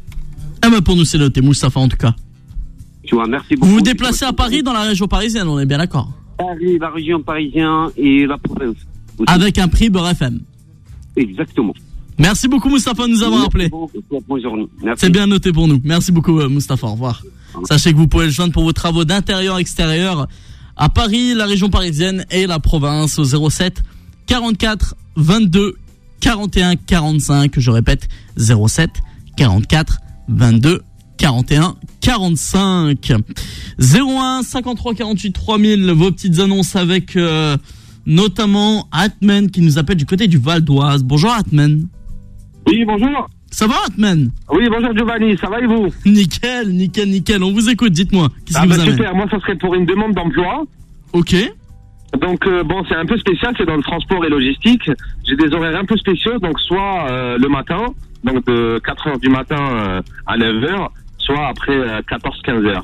S2: Ah bah pour nous c'est noté, Mustapha en tout cas.
S9: Tu vois, merci beaucoup.
S2: Vous vous déplacez à Paris dans la région parisienne, on est bien d'accord?
S9: Paris, la région parisienne et la province. aussi.
S2: Avec un prix Beurre F M.
S9: Exactement.
S2: Merci beaucoup, Mustapha, de nous avoir appelé.
S9: Bonne journée. Merci.
S2: C'est bien noté pour nous. Merci beaucoup, euh, Mustapha. Au revoir. Sachez que vous pouvez le joindre pour vos travaux d'intérieur-extérieur à Paris, la région parisienne et la province au zéro sept quarante-quatre vingt-deux quarante et un quarante-cinq. Je répète, zéro sept quarante-quatre vingt-deux quarante et un quarante-cinq. zéro un cinquante-trois quarante-huit trois mille, vos petites annonces avec euh, notamment Atman qui nous appelle du côté du Val d'Oise. Bonjour Atman.
S4: Oui, bonjour.
S2: Ça va Atman?
S4: Oui, bonjour Giovanni, ça va et vous?
S2: Nickel, nickel, nickel. On vous écoute, dites-moi. Qu'est-ce
S4: Ah
S2: qui
S4: bah
S2: vous amène?
S4: super, moi ça serait pour une demande d'emploi.
S2: Ok.
S4: Donc euh, bon, c'est un peu spécial, c'est dans le transport et logistique. J'ai des horaires un peu spéciaux, donc soit euh, le matin, donc de quatre heures du matin euh, à neuf heures, soit après euh, quatorze quinze heures.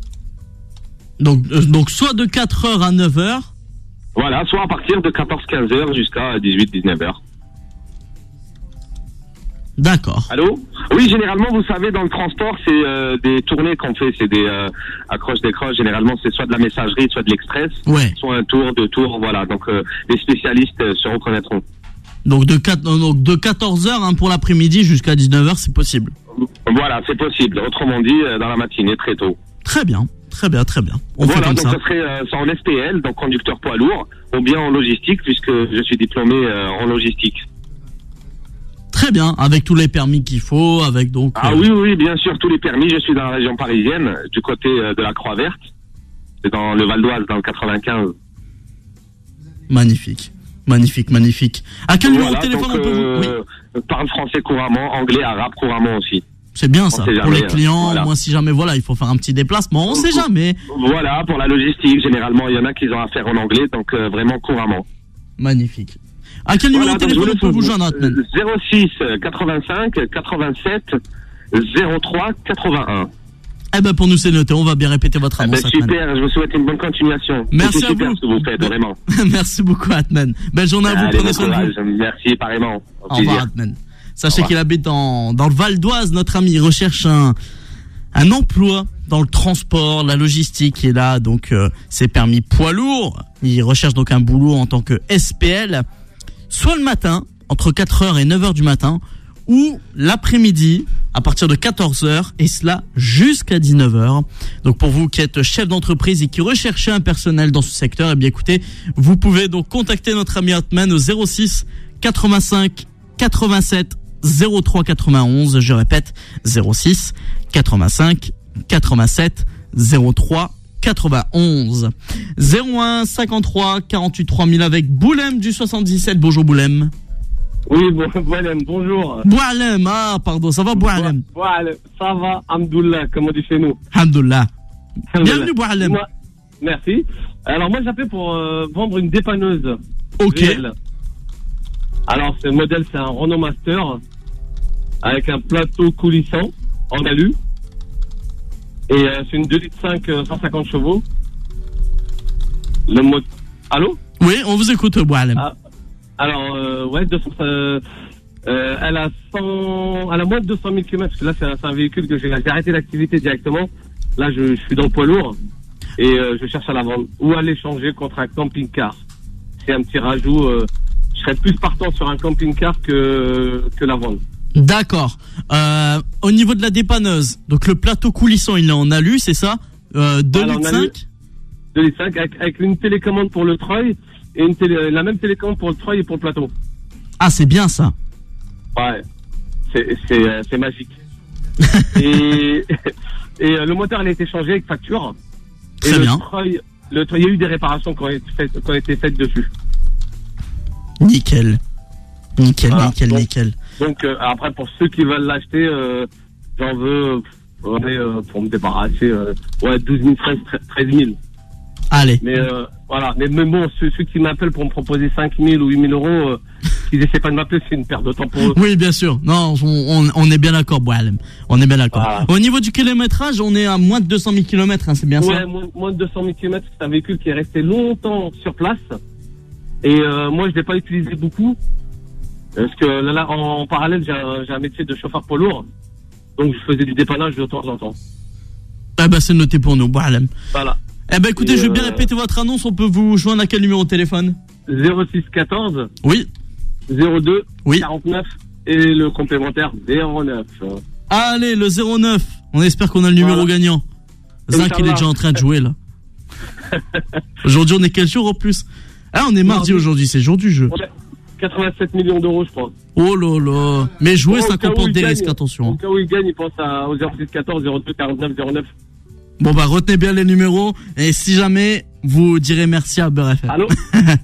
S2: Donc, euh, donc soit de quatre heures à neuf heures.
S4: Voilà, soit à partir de quatorze quinze heures jusqu'à dix-huit dix-neuf heures.
S2: D'accord.
S4: Allô? Oui, généralement, vous savez, dans le transport, c'est euh, des tournées qu'on fait, c'est des euh, accroches-décroches. Généralement, c'est soit de la messagerie, soit de l'express,
S2: Ouais.
S4: soit un tour, deux tours, voilà. Donc, euh, les spécialistes euh, se reconnaîtront.
S2: Donc de, quatre, euh, donc de quatorze heures hein, pour l'après-midi jusqu'à dix-neuf heures, c'est possible.
S4: Voilà, c'est possible. Autrement dit, euh, dans la matinée, très tôt.
S2: Très bien, très bien, très bien. On
S4: voilà,
S2: fait comme
S4: donc
S2: ça.
S4: ça serait euh, ça en S P L, donc conducteur poids lourd, ou bien en logistique, puisque je suis diplômé euh, en logistique.
S2: Très bien, avec tous les permis qu'il faut, avec donc...
S4: Ah
S2: euh,
S4: oui, oui, bien sûr, tous les permis. Je suis dans la région parisienne, du côté euh, de la Croix-Verte. C'est dans le Val d'Oise, dans le quatre-vingt-quinze.
S2: Magnifique, magnifique, magnifique. À quel numéro
S4: Voilà,
S2: de téléphone
S4: donc,
S2: on peut vous... Oui.
S4: euh, parle français couramment, anglais, arabe couramment aussi.
S2: C'est bien ça,
S4: on sait
S2: pour
S4: jamais,
S2: les clients,
S4: voilà.
S2: moi si jamais voilà, il faut faire un petit déplacement, on sait jamais.
S4: Voilà, pour la logistique, généralement, il y en a qui ont affaire en anglais, donc euh, vraiment couramment.
S2: Magnifique. À quel numéro
S4: Voilà,
S2: de
S4: donc,
S2: téléphone
S4: je
S2: on peut
S4: vous
S2: vous joindre, Atman?
S4: euh, zéro six quatre-vingt-cinq quatre-vingt-sept zéro trois quatre-vingt-un.
S2: Eh ben pour nous c'est noté, on va bien répéter votre
S4: Ah ben,
S2: annonce, Atman.
S4: super, je vous souhaite une bonne continuation.
S2: Merci
S4: C'est
S2: à
S4: super
S2: vous.
S4: ce que vous faites, vraiment.
S2: Merci beaucoup, Atman. Belle journée à vous,
S4: Allez,
S2: prenez
S4: bon
S2: soin de vous.
S4: courage. Merci, pareillement. Au
S2: Au revoir,
S4: plaisir.
S2: Atman. Sachez qu'il habite dans, dans le Val d'Oise, notre ami. Il recherche un, un emploi dans le transport, la logistique. Et là, donc, euh, c'est permis poids lourd. Il recherche donc un boulot en tant que S P L, soit le matin, entre quatre heures et neuf heures du matin, ou l'après-midi, à partir de quatorze heures, et cela jusqu'à dix-neuf heures. Donc pour vous qui êtes chef d'entreprise et qui recherchez un personnel dans ce secteur, eh bien écoutez, vous pouvez donc contacter notre ami Atman au zéro six quatre-vingt-cinq quatre-vingt-sept zéro trois quatre-vingt-onze. Je répète, zéro six quatre-vingt-cinq quatre-vingt-sept zéro trois quatre-vingt-onze. zéro un cinquante-trois quarante-huit trois mille avec Boulem du soixante-dix-sept. Bonjour Boulem.
S10: Oui, bon, Boulem, bonjour.
S2: Boulem, ah pardon, ça va Boulem?
S10: Boulem, ça va, Hamdoullah, comme on dit chez nous.
S2: Hamdoullah. Bienvenue Boulem.
S10: Merci. Alors moi j'appelle pour euh, vendre une dépanneuse.
S2: Ok.
S10: Réelle. Alors ce modèle c'est un Renault Master avec un plateau coulissant. en alu. Et euh, c'est une deux litres cinq, euh, cent cinquante chevaux. Le mot... Allô?
S2: Oui, on vous écoute, Boualem.
S10: Ah, alors, euh, ouais, deux cents, euh, euh, elle a cent, elle a moins de deux cent mille kilomètres, parce que là, c'est un, c'est un véhicule que j'ai, j'ai arrêté l'activité directement. Là, je, je suis dans le poids lourd et euh, je cherche à la vendre ou à l'échanger contre un camping-car. C'est un petit rajout. Euh, je serais plus partant sur un camping-car que que la vendre.
S2: D'accord. Euh, au niveau de la dépanneuse, donc le plateau coulissant, il est en alu, c'est ça? euh, deux litres cinq
S10: deux litres cinq avec, avec une télécommande pour le treuil et une télé, la même télécommande pour le treuil et pour le plateau.
S2: Ah, c'est bien ça.
S10: Ouais, c'est c'est euh, c'est magique. et et euh, le moteur, il a été changé avec facture.
S2: Très
S10: et
S2: bien.
S10: Le treuil, le treuil, il y a eu des réparations qui ont été faites, qui ont été faites dessus.
S2: Nickel. Nickel,
S10: Voilà.
S2: nickel,
S10: donc,
S2: nickel.
S10: Donc euh, après, pour ceux qui veulent l'acheter, euh, j'en veux euh, ouais, euh, pour me débarrasser, euh, ouais, douze mille, treize mille.
S2: Allez.
S10: Mais euh, voilà, mais, mais bon, ceux, ceux qui m'appellent pour me proposer cinq mille ou huit mille euros, euh, ils essaient pas de m'appeler, c'est une perte de temps pour eux.
S2: Oui, bien sûr. Non, on, on, on est bien d'accord, Boualem. On est bien d'accord.
S10: Voilà.
S2: Au niveau du kilométrage, on est à moins de deux cent mille kilomètres, hein, c'est bien
S10: Ouais,
S2: ça?
S10: moins, moins de deux cent mille kilomètres, c'est un véhicule qui est resté longtemps sur place. Et euh, moi, je l'ai pas utilisé beaucoup. Parce que là, là en, en parallèle, j'ai un, j'ai un métier de chauffeur poids lourd. Donc, je faisais du dépannage de temps en temps.
S2: Eh ben, c'est noté pour nous, Boualem.
S10: Voilà.
S2: Eh ben, écoutez,
S10: Et
S2: je vais bien
S10: euh,
S2: répéter votre annonce. On peut vous joindre à quel numéro de téléphone?
S10: zéro six quatorze
S2: Oui.
S10: zéro deux
S2: Oui.
S10: quarante-neuf et le complémentaire zéro neuf.
S2: Allez, le zéro neuf. On espère qu'on a le numéro
S10: Voilà.
S2: gagnant. Zach, il est déjà en train de jouer, là. Aujourd'hui, on est quel jour en plus? Ah, on est mardi aujourd'hui, c'est le jour du jeu.
S10: Ouais, quatre-vingt-sept millions d'euros, je crois.
S2: Oh là là. Mais jouer,
S10: Bon,
S2: ça
S10: au cas où
S2: comporte
S10: il
S2: des
S10: gagne,
S2: risques, attention.
S10: Au cas où il gagne, il pense à, au zéro six quatorze zéro deux quarante-neuf zéro neuf.
S2: Bon, bah, retenez bien les numéros. Et si jamais, vous direz merci à Beurre F M.
S10: Allô?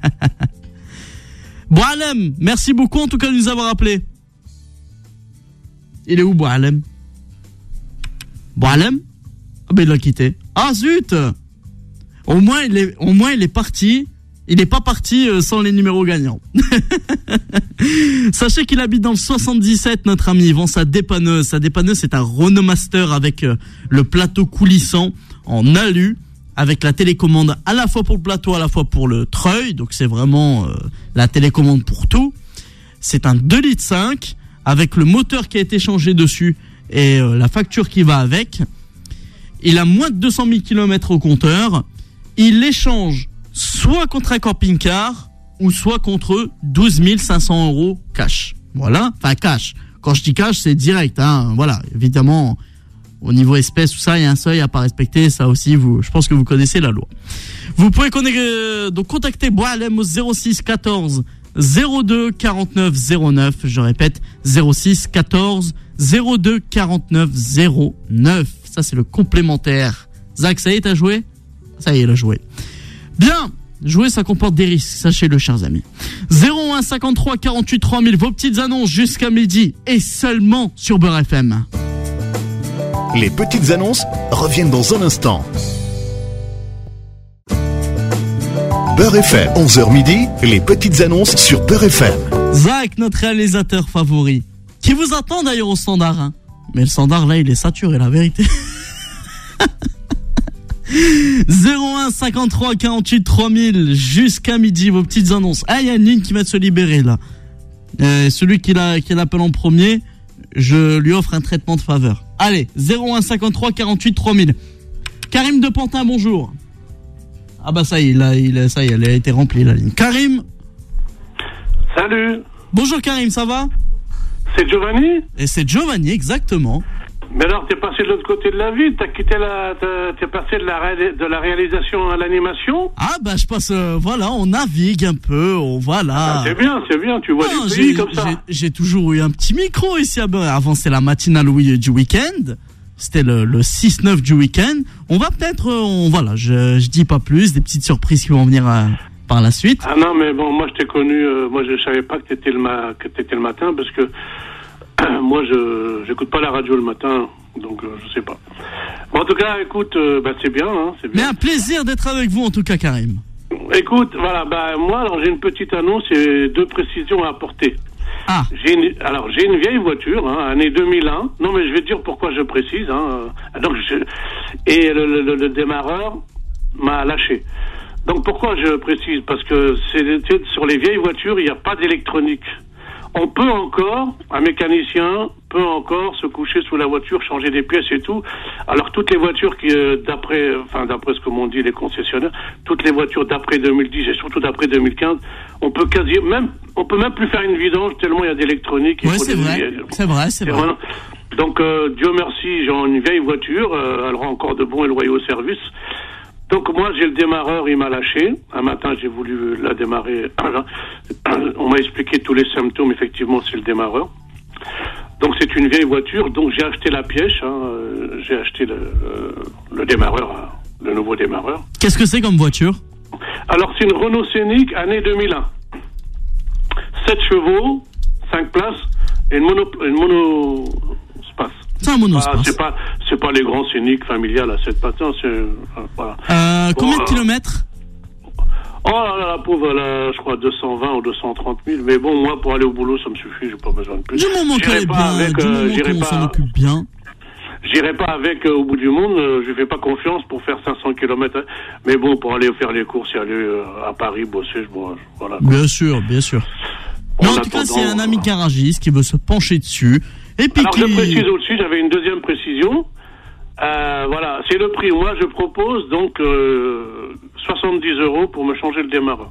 S2: Boualem, merci beaucoup en tout cas de nous avoir appelés. Il est où, Boualem? Boualem? Ah ben il l'a quitté. Ah zut! Au moins il est, au moins il est parti. Il n'est pas parti euh, sans les numéros gagnants. Sachez qu'il habite dans le soixante-dix-sept, notre ami. Il vend sa dépanneuse. Sa dépanneuse, c'est un Renault Master avec euh, le plateau coulissant en alu, avec la télécommande à la fois pour le plateau, à la fois pour le treuil. Donc c'est vraiment euh, la télécommande pour tout. C'est un deux litres cinq avec le moteur qui a été changé dessus et euh, la facture qui va avec. Il a moins de deux cent mille kilomètres au compteur. Il l'échange soit contre un camping-car ou soit contre douze mille cinq cents euros cash. Voilà, enfin cash. Quand je dis cash, c'est direct. Hein. Voilà, évidemment, au niveau espèce, tout ça, il y a un seuil à pas respecter. Ça aussi, vous, je pense que vous connaissez la loi. Vous pouvez connecter, euh, donc contacter Boualem au zéro six quatorze zéro deux quarante-neuf zéro neuf. Je répète, zéro six quatorze zéro deux quarante-neuf zéro neuf. Ça, c'est le complémentaire. Zach, ça y est, t'as joué? Ça y est, il a joué. Bien, jouer, ça comporte des risques, sachez-le, chers amis. zéro un cinquante-trois quarante-huit trois mille, vos petites annonces jusqu'à midi et seulement sur Beurre F M.
S1: Les petites annonces reviennent dans un instant. Beurre F M, onze heures midi, les petites annonces sur Beurre F M.
S2: Zach, notre réalisateur favori, qui vous attend d'ailleurs au standard. Hein. Mais le standard, là, il est saturé, la vérité. zéro un cinquante-trois quarante-huit trois mille jusqu'à midi, vos petites annonces. Ah, il y a une ligne qui va se libérer là. Euh, celui qui, l'a, qui l'appelle en premier, je lui offre un traitement de faveur. Allez, zéro un cinquante-trois quarante-huit trois mille. Karim de Pantin, bonjour. Ah bah ça y est, là, il, ça y est, elle a été remplie la ligne. Karim.
S11: Salut.
S2: Bonjour Karim, ça va?
S11: C'est Giovanni?
S2: Et c'est Giovanni, exactement.
S11: Mais alors, t'es passé de l'autre côté de la ville, t'as quitté la, t'as, t'es passé de la, ré, de la réalisation à l'animation?
S2: Ah bah je passe, euh, voilà, on navigue un peu, on, voilà.
S11: Ah, c'est bien, c'est bien, tu vois
S2: non,
S11: du pays
S2: j'ai,
S11: comme ça.
S2: J'ai, j'ai toujours eu un petit micro ici à Beurre. Avant c'était la matinale oui, du week-end, c'était le, le six neuf du week-end. On va peut-être, euh, on, voilà, je, je dis pas plus, des petites surprises qui vont venir euh, par la suite.
S11: Ah non, mais bon, moi je t'ai connu, euh, moi je savais pas que t'étais le, ma, que t'étais le matin parce que moi, je j'écoute pas la radio le matin, donc euh, je sais pas. Bon, en tout cas, écoute, euh, bah, c'est bien, hein, c'est bien.
S2: Mais un plaisir d'être avec vous, en tout cas, Karim.
S11: Écoute, voilà, bah moi, alors j'ai une petite annonce et deux précisions à apporter.
S2: Ah.
S11: J'ai une, alors, j'ai une vieille voiture, hein, année deux mille un. Non, mais je vais te dire pourquoi je précise. Hein. Donc, je, et le, le, le démarreur m'a lâché. Donc, pourquoi je précise? Parce que c'est, c'est, sur les vieilles voitures, il n'y a pas d'électronique. On peut encore, un mécanicien peut encore se coucher sous la voiture, changer des pièces et tout. Alors toutes les voitures qui, euh, d'après, enfin d'après ce que m'ont dit les concessionnaires, toutes les voitures d'après deux mille dix et surtout d'après deux mille quinze, on peut quasi même, on peut même plus faire une vidange tellement il y a d'électronique.
S2: Ouais, c'est vrai, c'est vrai, c'est vrai.
S11: Donc euh, Dieu merci, j'ai une vieille voiture, euh, elle rend encore de bons et loyaux services. Donc moi j'ai le démarreur, il m'a lâché. Un matin j'ai voulu la démarrer. On m'a expliqué tous les symptômes, effectivement c'est le démarreur. Donc c'est une vieille voiture, donc j'ai acheté la pièce, hein, euh, j'ai acheté le, euh, le démarreur, hein, le nouveau démarreur.
S2: Qu'est-ce que c'est comme voiture?
S11: Alors c'est une Renault Scénic année deux mille un. sept chevaux, cinq places et une mono, une monospace.
S2: C'est un monospace.
S11: Ah, c'est pas, c'est pas les grands Scénic familiales à sept pattes, c'est, euh, voilà.
S2: Euh, combien
S11: bon,
S2: de kilomètres?
S11: Oh là là, la pauvre, elle a, je crois, deux cent vingt ou deux cent trente mille. Mais bon, moi, pour aller au boulot, ça me suffit, j'ai pas besoin de plus.
S2: Du moment qu'elle est bien,
S11: avec,
S2: du
S11: euh,
S2: moment
S11: j'irai
S2: qu'on
S11: pas,
S2: s'en occupe bien.
S11: J'irai pas avec euh, au bout du monde, euh, je lui fais pas confiance pour faire cinq cents kilomètres. Mais bon, pour aller faire les courses et aller euh, à Paris bosser, je, bon, voilà. Quoi.
S2: Bien sûr, bien sûr. Mais en, en tout cas, c'est un ami garagiste qui veut se pencher dessus. Et puis
S11: alors,
S2: qui...
S11: je précise au-dessus, j'avais une deuxième précision. Euh, voilà, c'est le prix. Moi, je propose donc euh, soixante-dix euros pour me changer le démarreur.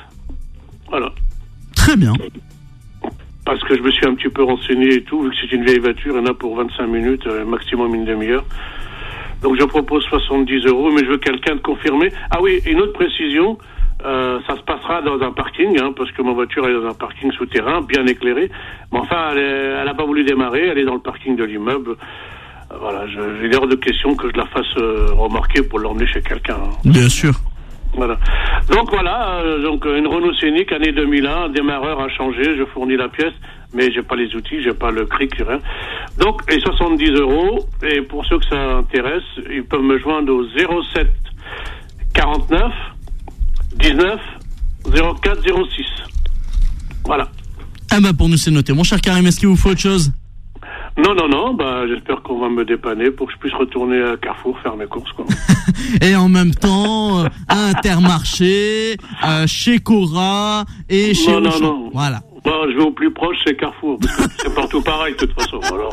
S11: Voilà.
S2: Très bien.
S11: Parce que je me suis un petit peu renseigné et tout, vu que c'est une vieille voiture, il y en a pour vingt-cinq minutes, euh, maximum une demi-heure. Donc je propose soixante-dix euros, mais je veux quelqu'un de confirmé. Ah oui, une autre précision, euh, ça se passera dans un parking, hein, parce que ma voiture est dans un parking souterrain, bien éclairé. Mais enfin, elle n'a pas voulu démarrer, elle est dans le parking de l'immeuble. Voilà, je, j'ai l'air de question que je la fasse euh, remarquer pour l'emmener chez quelqu'un. Hein.
S2: Bien sûr.
S11: Voilà. Donc voilà, euh, donc une Renault Scénic année deux mille un, démarreur a changé, je fournis la pièce, mais j'ai pas les outils, j'ai pas le cric, rien. Donc les soixante-dix euros, et pour ceux que ça intéresse, ils peuvent me joindre au zéro sept quarante-neuf dix-neuf zéro quatre zéro six. Voilà.
S2: Ah bah pour nous c'est noté. Mon cher Karim, est-ce qu'il vous faut autre chose?
S11: Non, non, non, bah, j'espère qu'on va me dépanner pour que je puisse retourner à Carrefour faire mes courses, quoi.
S2: Et en même temps, euh, à Intermarché, euh, chez Cora et chez
S11: non,
S2: Auchan.
S11: Non, non,
S2: voilà.
S11: Bon, je vais au plus proche, c'est Carrefour, parce que c'est partout pareil, de toute façon, alors.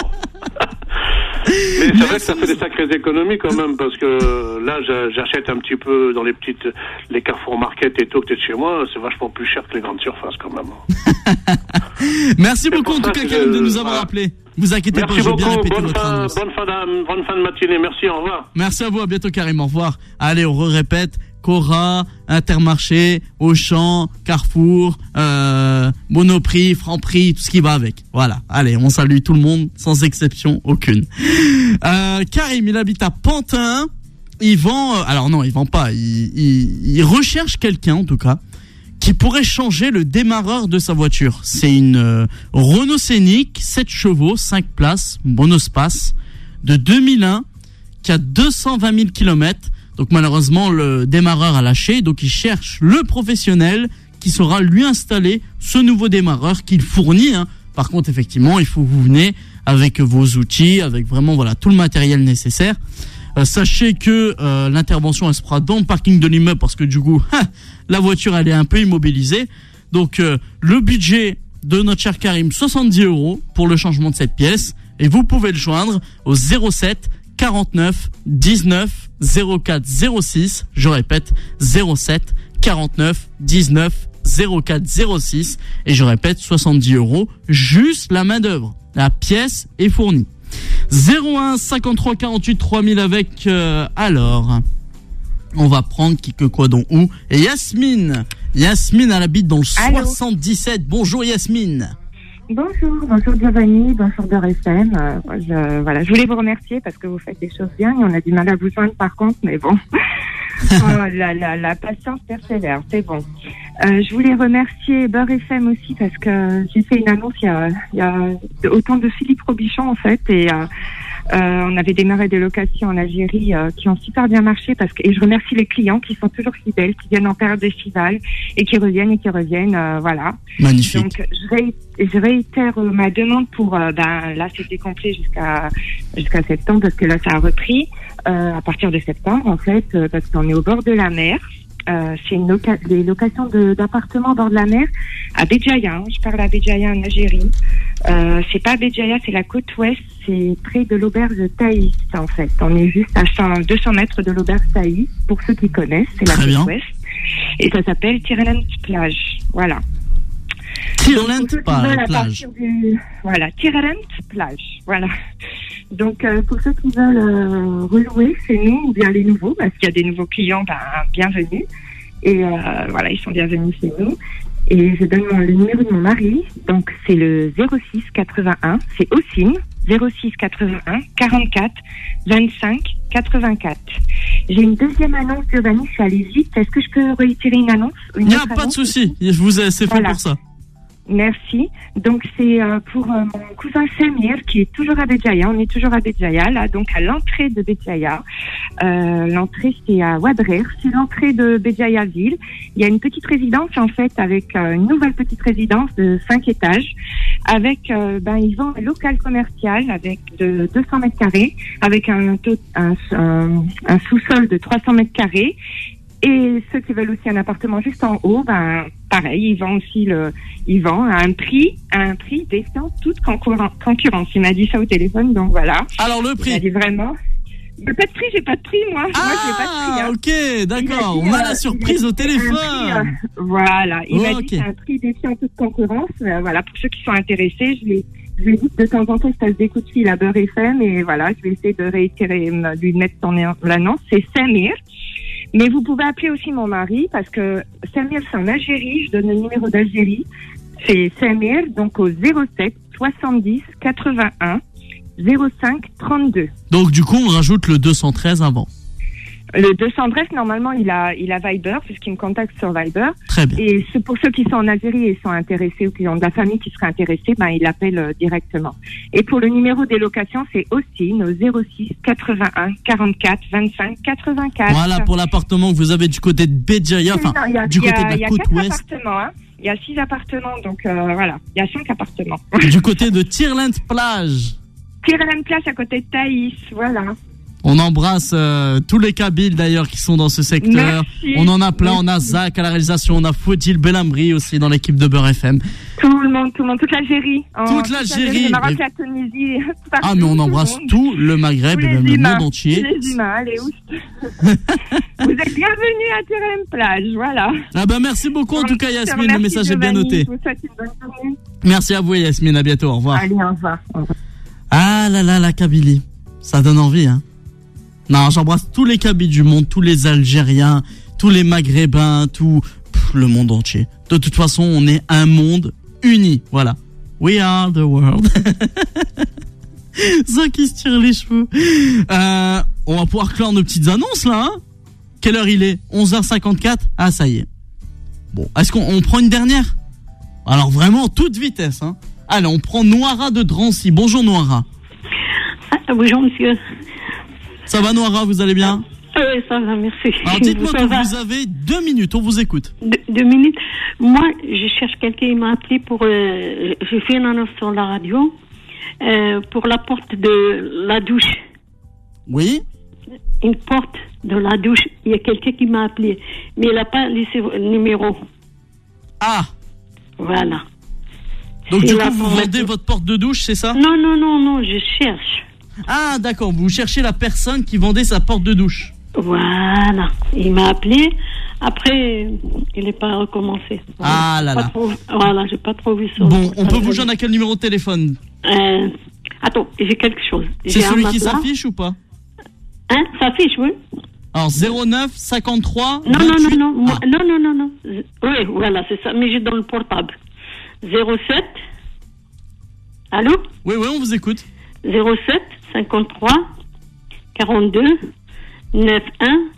S11: Mais c'est vrai que ça fait des sacrées économies quand même, parce que là, j'achète un petit peu dans les petites, les Carrefour Market et tout, peut-être chez moi, c'est vachement plus cher que les grandes surfaces quand même.
S2: Merci beaucoup en tout cas, Karim, de nous avoir voilà. appelé. Vous inquiétez
S11: merci
S2: pas, je vais bien répéter
S11: bonne
S2: votre
S11: fin,
S2: annonce.
S11: Bonne fin, de, bonne fin de matinée, merci, au revoir.
S2: Merci à vous, à bientôt Karim, au revoir. Allez, on répète, Cora, Intermarché, Auchan, Carrefour, euh, Monoprix, Franprix, tout ce qui va avec. Voilà, allez, on salue tout le monde, sans exception aucune. Euh, Karim, il habite à Pantin, il vend, euh, alors non, il vend pas, il, il, il recherche quelqu'un en tout cas, qui pourrait changer le démarreur de sa voiture. C'est une euh, Renault Scénic, sept chevaux, cinq places, monospace, de deux mille un, qui a deux cent vingt mille kilomètres. Donc malheureusement, le démarreur a lâché, donc il cherche le professionnel qui saura lui installer ce nouveau démarreur qu'il fournit. Hein. Par contre, effectivement, il faut que vous venez avec vos outils, avec vraiment voilà tout le matériel nécessaire. Euh, sachez que euh, l'intervention elle se fera dans le parking de l'immeuble parce que du coup hein, la voiture elle est un peu immobilisée. Donc euh, le budget de notre cher Karim, soixante-dix euros pour le changement de cette pièce, et vous pouvez le joindre au zéro sept quarante-neuf dix-neuf zéro quatre zéro six. Je répète, zéro sept quarante-neuf dix-neuf zéro quatre zéro six, et je répète, soixante-dix euros, juste la main d'œuvre. La pièce est fournie. zéro un cinquante-trois quarante-huit trois mille avec euh, alors on va prendre qui que quoi dont où et Yasmine Yasmine elle habite dans le
S12: Allô.
S2: soixante-dix-sept. Bonjour Yasmine.
S12: Bonjour, bonjour Giovanni, bonjour Beurre F M. Euh, je, voilà, je voulais vous remercier parce que vous faites des choses bien et on a du mal à vous joindre par contre, mais bon. Oh, la, la, la patience persévère, c'est bon. Euh, je voulais remercier Beurre F M aussi parce que j'ai fait une annonce il y a, il y a autant de Philippe Robichon en fait, et euh, Euh, on avait démarré des locations en Algérie euh, qui ont super bien marché parce que, et je remercie les clients qui sont toujours fidèles, qui viennent en période estivale et qui reviennent et qui reviennent, euh, voilà.
S2: Magnifique.
S12: Donc, je, ré, je réitère euh, ma demande pour, euh, ben, là, c'était complet jusqu'à, jusqu'à septembre parce que là, ça a repris, euh, à partir de septembre, en fait, euh, parce qu'on est au bord de la mer. Euh, c'est une loca- des locations de, d'appartements au bord de la mer à Béjaïa. Hein. Je parle à Béjaïa en Algérie. Euh, c'est pas Béjaïa, c'est la côte ouest. C'est près de l'auberge Thaïs, en fait. On est juste à cent, deux cents mètres de l'auberge Thaïs. Pour ceux qui connaissent, c'est la
S2: Très
S12: côte
S2: bien.
S12: ouest. Et ça s'appelle Tirland Plage. Voilà.
S2: Tirland
S12: Plage.
S2: Plage.
S12: Du... Voilà, Tirland Plage. Voilà. Donc, euh, pour ceux qui veulent euh, relouer chez nous ou bien les nouveaux, parce qu'il y a des nouveaux clients, ben, bienvenue. Et euh, voilà, ils sont bienvenus chez nous. Et je donne mon, le numéro de mon mari. Donc, c'est le zéro six quatre-vingt-un. C'est Ossine. zéro six quatre-vingt-un quarante-quatre vingt-cinq quatre-vingt-quatre. J'ai une deuxième annonce de Vanille, je suis allée vite. Est-ce que je peux réitérer une annonce?
S2: Il n'y a pas de souci. Je vous ai, c'est fait
S12: Voilà.
S2: pour ça.
S12: Merci. Donc c'est euh, pour euh, mon cousin Samir qui est toujours à Béjaïa. On est toujours à Béjaïa, là, donc à l'entrée de Béjaïa. Euh, l'entrée c'est à Ouadrer, c'est l'entrée de Béjaïa ville. Il y a une petite résidence en fait avec euh, une nouvelle petite résidence de cinq étages. Avec, euh, ben ils vendent un local commercial avec de deux cents mètres carrés, avec un, taux, un, un, un sous-sol de trois cents mètres carrés. Et ceux qui veulent aussi un appartement juste en haut, ben pareil, ils vendent aussi le, ils vendent à un prix, à un prix défiant toute concurren- concurrence. Il m'a dit ça au téléphone, donc voilà.
S2: Alors le prix.
S12: Il a dit vraiment. Mais pas de prix, j'ai pas de prix moi.
S2: Ah,
S12: moi j'ai pas de prix. Hein.
S2: ok, d'accord.
S12: Il a dit,
S2: On a
S12: euh,
S2: la surprise
S12: il a
S2: au
S12: dit
S2: téléphone.
S12: un prix, euh, voilà, il
S2: Oh,
S12: a
S2: ok.
S12: dit que c'est un prix défiant toute concurrence. Euh, voilà, pour ceux qui sont intéressés, je vais, je vais dire de temps en temps, je passe des coups de fil à Beurre F M et voilà, je vais essayer de réitérer, euh, lui mettre son l'annonce. C'est Samir. Mais vous pouvez appeler aussi mon mari parce que Samir c'est en Algérie. Je donne le numéro d'Algérie. C'est Samir, donc au zéro sept soixante-dix quatre-vingt-un zéro cinq trente-deux.
S2: Donc du coup, on rajoute le deux cent treize avant.
S12: Le deux cent treize, normalement, il a, il a Viber, puisqu'il me contacte sur Viber.
S2: Très bien.
S12: Et c'est pour ceux qui sont en Algérie et sont intéressés, ou qui ont de la famille qui serait intéressée, ben, il appelle euh, directement. Et pour le numéro des locations, c'est aussi au zéro six quatre-vingt-un quarante-quatre vingt-cinq quatre-vingt-quatre.
S2: Voilà pour l'appartement que vous avez du côté de Béjaïa, enfin
S12: Non, il y a-
S2: du
S12: il y a-
S2: côté de
S12: il y
S2: la
S12: a
S2: côte
S12: quatre
S2: ouest,
S12: appartements, hein. Il y a six appartements, donc euh, voilà. Il y a cinq appartements.
S2: du côté de Tirland Plage.
S12: Tirland Place à côté de Thaïs, voilà.
S2: On embrasse euh, tous les Kabyles d'ailleurs qui sont dans ce secteur.
S12: Merci.
S2: On en a plein, on a
S12: Merci.
S2: Zach à la réalisation, on a Fodil Belhamri aussi dans l'équipe de Beurre F M.
S12: Tout le monde, tout le monde, toute l'Algérie. En-
S2: Toute l'Algérie.
S12: Le Maroc,
S2: Et-
S12: la Tunisie, partout,
S2: Ah mais on
S12: tout le
S2: embrasse
S12: monde.
S2: tout le Maghreb
S12: Tous
S2: et
S12: les
S2: même le
S12: humains,
S2: monde entier.
S12: tous les humains, allez, où Vous êtes bienvenus à Tirland Plage, voilà.
S2: Ah bah merci beaucoup en tout cas Yasmine, le
S12: Merci,
S2: message est bien
S12: Giovanni.
S2: noté.
S12: Je vous souhaite une bonne journée.
S2: Merci à vous Yasmine, à bientôt, au revoir.
S12: Allez, au revoir. Au revoir.
S2: Ah là là, la Kabylie, ça donne envie hein. Non, j'embrasse tous les Kabyles du monde, tous les Algériens, tous les Maghrébins, tout pff, le monde entier. De toute façon, on est un monde uni, voilà. We are the world. Ça qui se tire les cheveux. Euh, on va pouvoir clore nos petites annonces là. Hein. Quelle heure il est? onze heures cinquante-quatre. Ah ça y est. Bon, est-ce qu'on on prend une dernière? Alors vraiment toute vitesse. Hein. Allez, on prend Noira de Drancy. Bonjour Noira.
S13: Ah, bonjour monsieur.
S2: Ça va Noira, vous allez bien?
S13: Oui, ça va, merci.
S2: Alors dites-moi
S13: Ça
S2: que
S13: va.
S2: vous avez deux minutes, on vous écoute.
S13: Deux, deux minutes. Moi, je cherche quelqu'un, il m'a appelé pour... Euh, j'ai fait une annonce sur la radio euh, pour la porte de la douche.
S2: Oui.
S13: Une porte de la douche. Il y a quelqu'un qui m'a appelé, mais il n'a pas laissé le numéro.
S2: Ah.
S13: Voilà.
S2: Donc
S13: C'est
S2: du
S13: là
S2: coup, vous
S13: pour
S2: vendez
S13: mettre-
S2: votre porte de douche, c'est ça?
S13: Non, non, non, non, je cherche.
S2: Ah d'accord, vous cherchez la personne qui vendait sa porte de douche.
S13: Voilà. Il m'a appelé. Après, il n'est pas recommencé.
S2: Ah là
S13: Pas
S2: là.
S13: trop- Voilà, j'ai pas trop vu ça.
S2: Bon, on peut vous joindre à quel numéro de téléphone?
S13: Euh, attends, j'ai quelque chose.
S2: C'est
S13: J'ai un
S2: celui qui
S13: matelas.
S2: s'affiche ou pas?
S13: Hein, s'affiche, oui.
S2: Alors zéro neuf cinquante-trois
S13: Non, non,
S2: vingt-huit.
S13: non, non, moi-
S2: Ah.
S13: non, non, non, non. Z- Oui, voilà, c'est ça. Mais j'ai dans le portable. zéro sept. Allô?
S2: Oui, oui, on vous écoute.
S13: zéro sept cinquante-trois quarante-deux quatre-vingt-un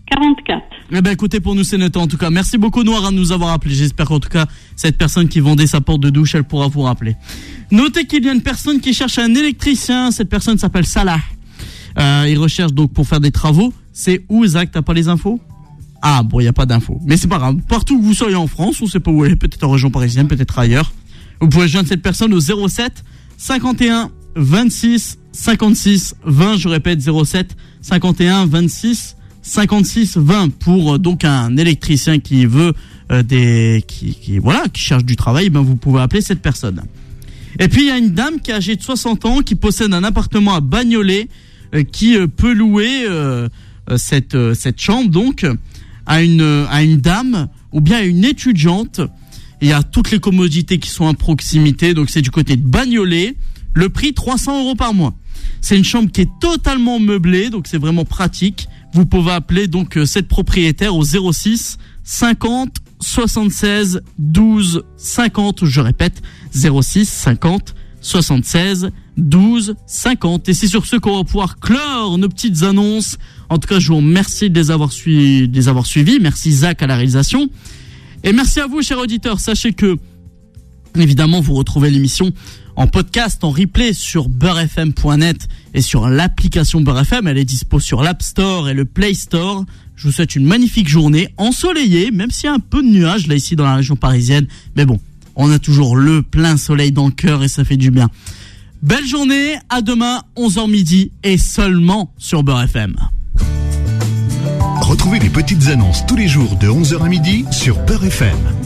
S13: quarante-quatre.
S2: Eh ben écoutez, pour nous c'est noté en tout cas. Merci beaucoup Noira de nous avoir appelé. J'espère qu'en tout cas cette personne qui vendait sa porte de douche, elle pourra vous rappeler. Notez qu'il y a une personne qui cherche un électricien. Cette personne s'appelle Salah. Euh, il recherche donc pour faire des travaux. C'est où, Zach? T'as pas les infos? Ah bon, il y a pas d'infos. Mais c'est pas grave. Partout où vous soyez en France, on sait pas où elle est, peut-être en région parisienne, peut-être ailleurs. Vous pouvez joindre cette personne au zéro sept cinquante et un vingt-six cinquante-six vingt. Je répète, zéro sept cinquante et un vingt-six cinquante-six vingt pour euh, donc un électricien qui veut euh, des qui, qui voilà qui cherche du travail. Ben vous pouvez appeler cette personne. Et puis il y a une dame qui est âgée de soixante ans qui possède un appartement à Bagnolet euh, qui euh, peut louer euh, euh, cette euh, cette chambre donc à une euh, à une dame ou bien à une étudiante. Il y a toutes les commodités qui sont à proximité, donc c'est du côté de Bagnolet. Le prix trois cents euros par mois. C'est une chambre qui est totalement meublée, donc c'est vraiment pratique. Vous pouvez appeler donc euh, cette propriétaire au zéro six cinquante soixante-seize douze cinquante. Je répète, zéro six cinquante soixante-seize douze cinquante. Et c'est sur ce qu'on va pouvoir clore nos petites annonces. En tout cas, je vous remercie de les avoir, sui- de les avoir suivis. Merci Zach à la réalisation. Et merci à vous, chers auditeurs. Sachez que, évidemment, vous retrouvez l'émission en podcast, en replay sur beurre f m point net et sur l'application Beurre F M. Elle est dispo sur l'App Store et le Play Store. Je vous souhaite une magnifique journée ensoleillée, même s'il y a un peu de nuages là ici dans la région parisienne. Mais bon, on a toujours le plein soleil dans le cœur et ça fait du bien. Belle journée, à demain, onze heures midi et seulement sur Beurre F M.
S1: Retrouvez les petites annonces tous les jours de onze heures à midi sur Beurre F M.